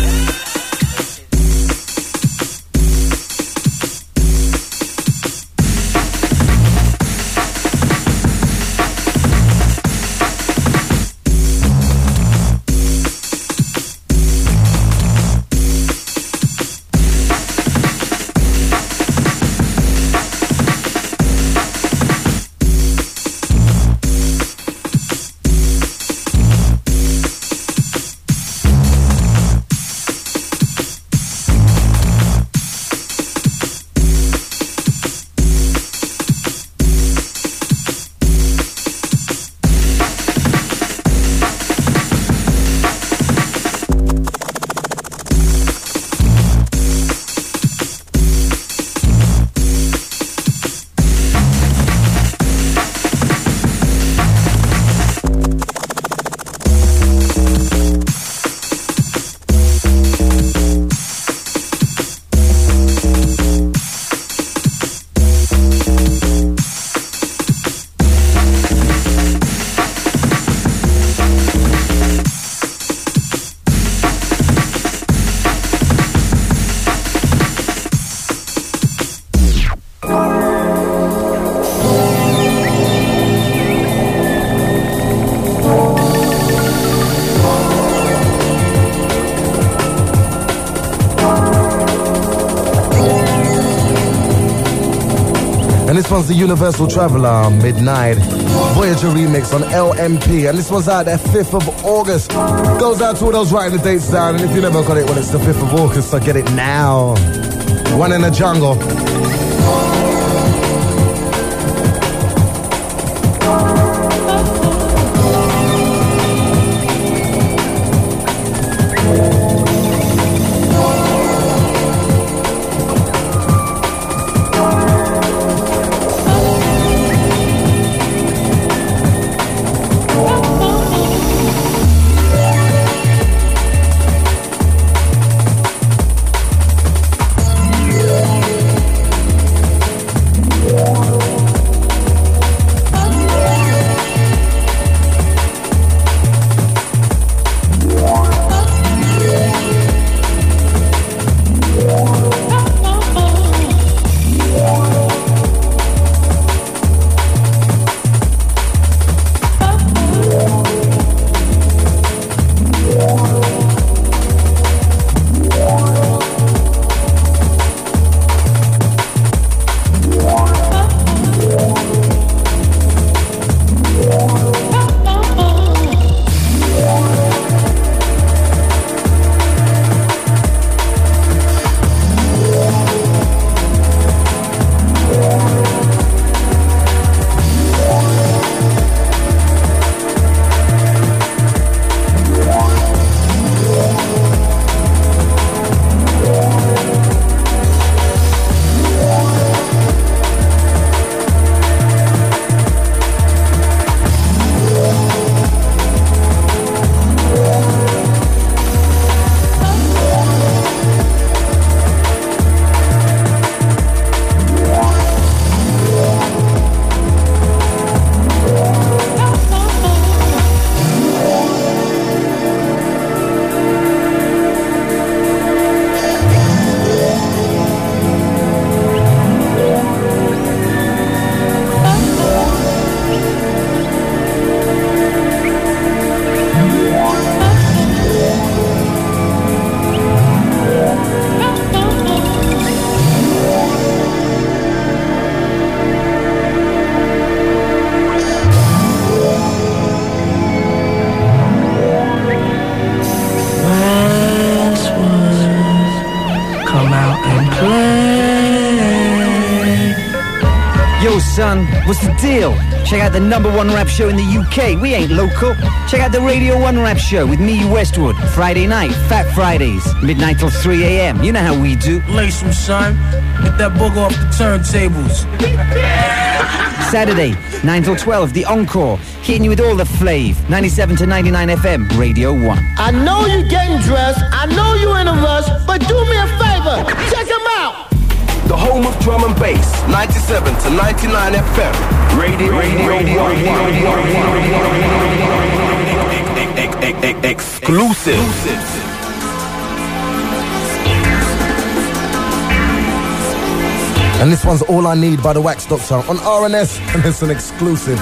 [SPEAKER 3] And this one's the Universal Traveller, Midnight Voyager remix on L M P. And this one's out there fifth of August. Goes out to all those writing the dates down. And if you never got it, well, it's the fifth of August, so get it now. One in the Jungle.
[SPEAKER 19] son. What's the deal? Check out the number one rap show in the U K. We ain't local. Check out the Radio one rap show with me, Westwood. Friday night, Fat Fridays, midnight till three a.m. You know how we do.
[SPEAKER 20] Lace them, son. Get that booger off the turntables.
[SPEAKER 19] Saturday, nine till twelve, the Encore. Hitting you with all the flav. ninety-seven to ninety-nine F M, Radio one.
[SPEAKER 21] I know you're getting dressed. I know you're in a rush. But do me a favor. Check them out.
[SPEAKER 1] The home of drum and bass, ninety-seven to ninety-nine F M. Radio, radio, radio, radio, exclusive.
[SPEAKER 3] And this one's All I Need by the Wax Doctor on R N S, and it's an exclusive.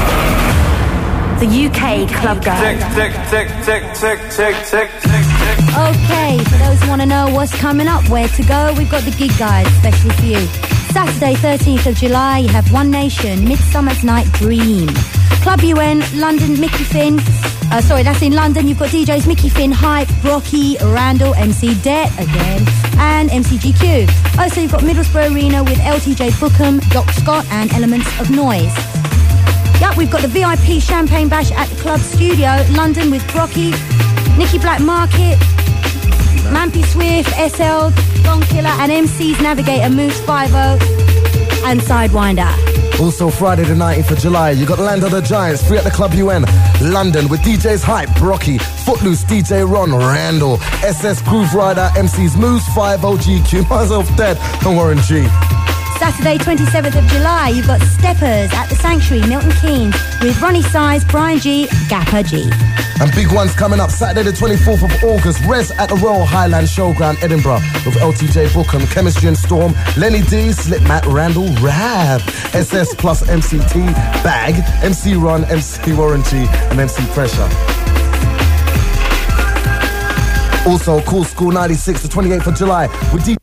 [SPEAKER 7] The U K Club Guide.
[SPEAKER 22] Tick, tick, tick, tick, tick, tick, tick, tick, tick.
[SPEAKER 8] Okay, for those who want to know what's coming up, where to go, we've got the gig guide, especially for you. Saturday, thirteenth of July, you have One Nation, Midsummer's Night Dream. Club U N, London, Mickey Finn. Uh, sorry, that's in London. You've got D Js Mickey Finn, Hype, Brocky, Randall, M C Det again, and M C G Q. Also, you've got Middlesbrough Arena with L T J Bookham, Doc Scott, and Elements of Noise. Yep, we've got the V I P Champagne Bash at the Club Studio, London, with Brocky, Nicky Black Market, Mampy Swift, S L, Don Killer, and M Cs Navigator, Moose five oh, and Sidewinder.
[SPEAKER 3] Also Friday the nineteenth of July, you got Land of the Giants, free at the Club U N, London, with D Js Hype, Brocky, Footloose, D J Ron, Randall, S S Groove Rider, M Cs Moose five oh, G Q, myself dead, and Warren G.
[SPEAKER 8] Saturday, twenty-seventh of July, you've got Steppers at the Sanctuary, Milton Keynes, with Ronnie Size, Brian G, Gapper G.
[SPEAKER 3] And big ones coming up Saturday the twenty-fourth of August, Res at the Royal Highland Showground, Edinburgh, with L T J Bookham, Chemistry and Storm, Lenny D, Slip Matt, Randall, Rab, S S plus M C T, Bag, M C Ron, M C Warren G, and M C Pressure. Also, Cool School ninety-six, the twenty-eighth of July, with D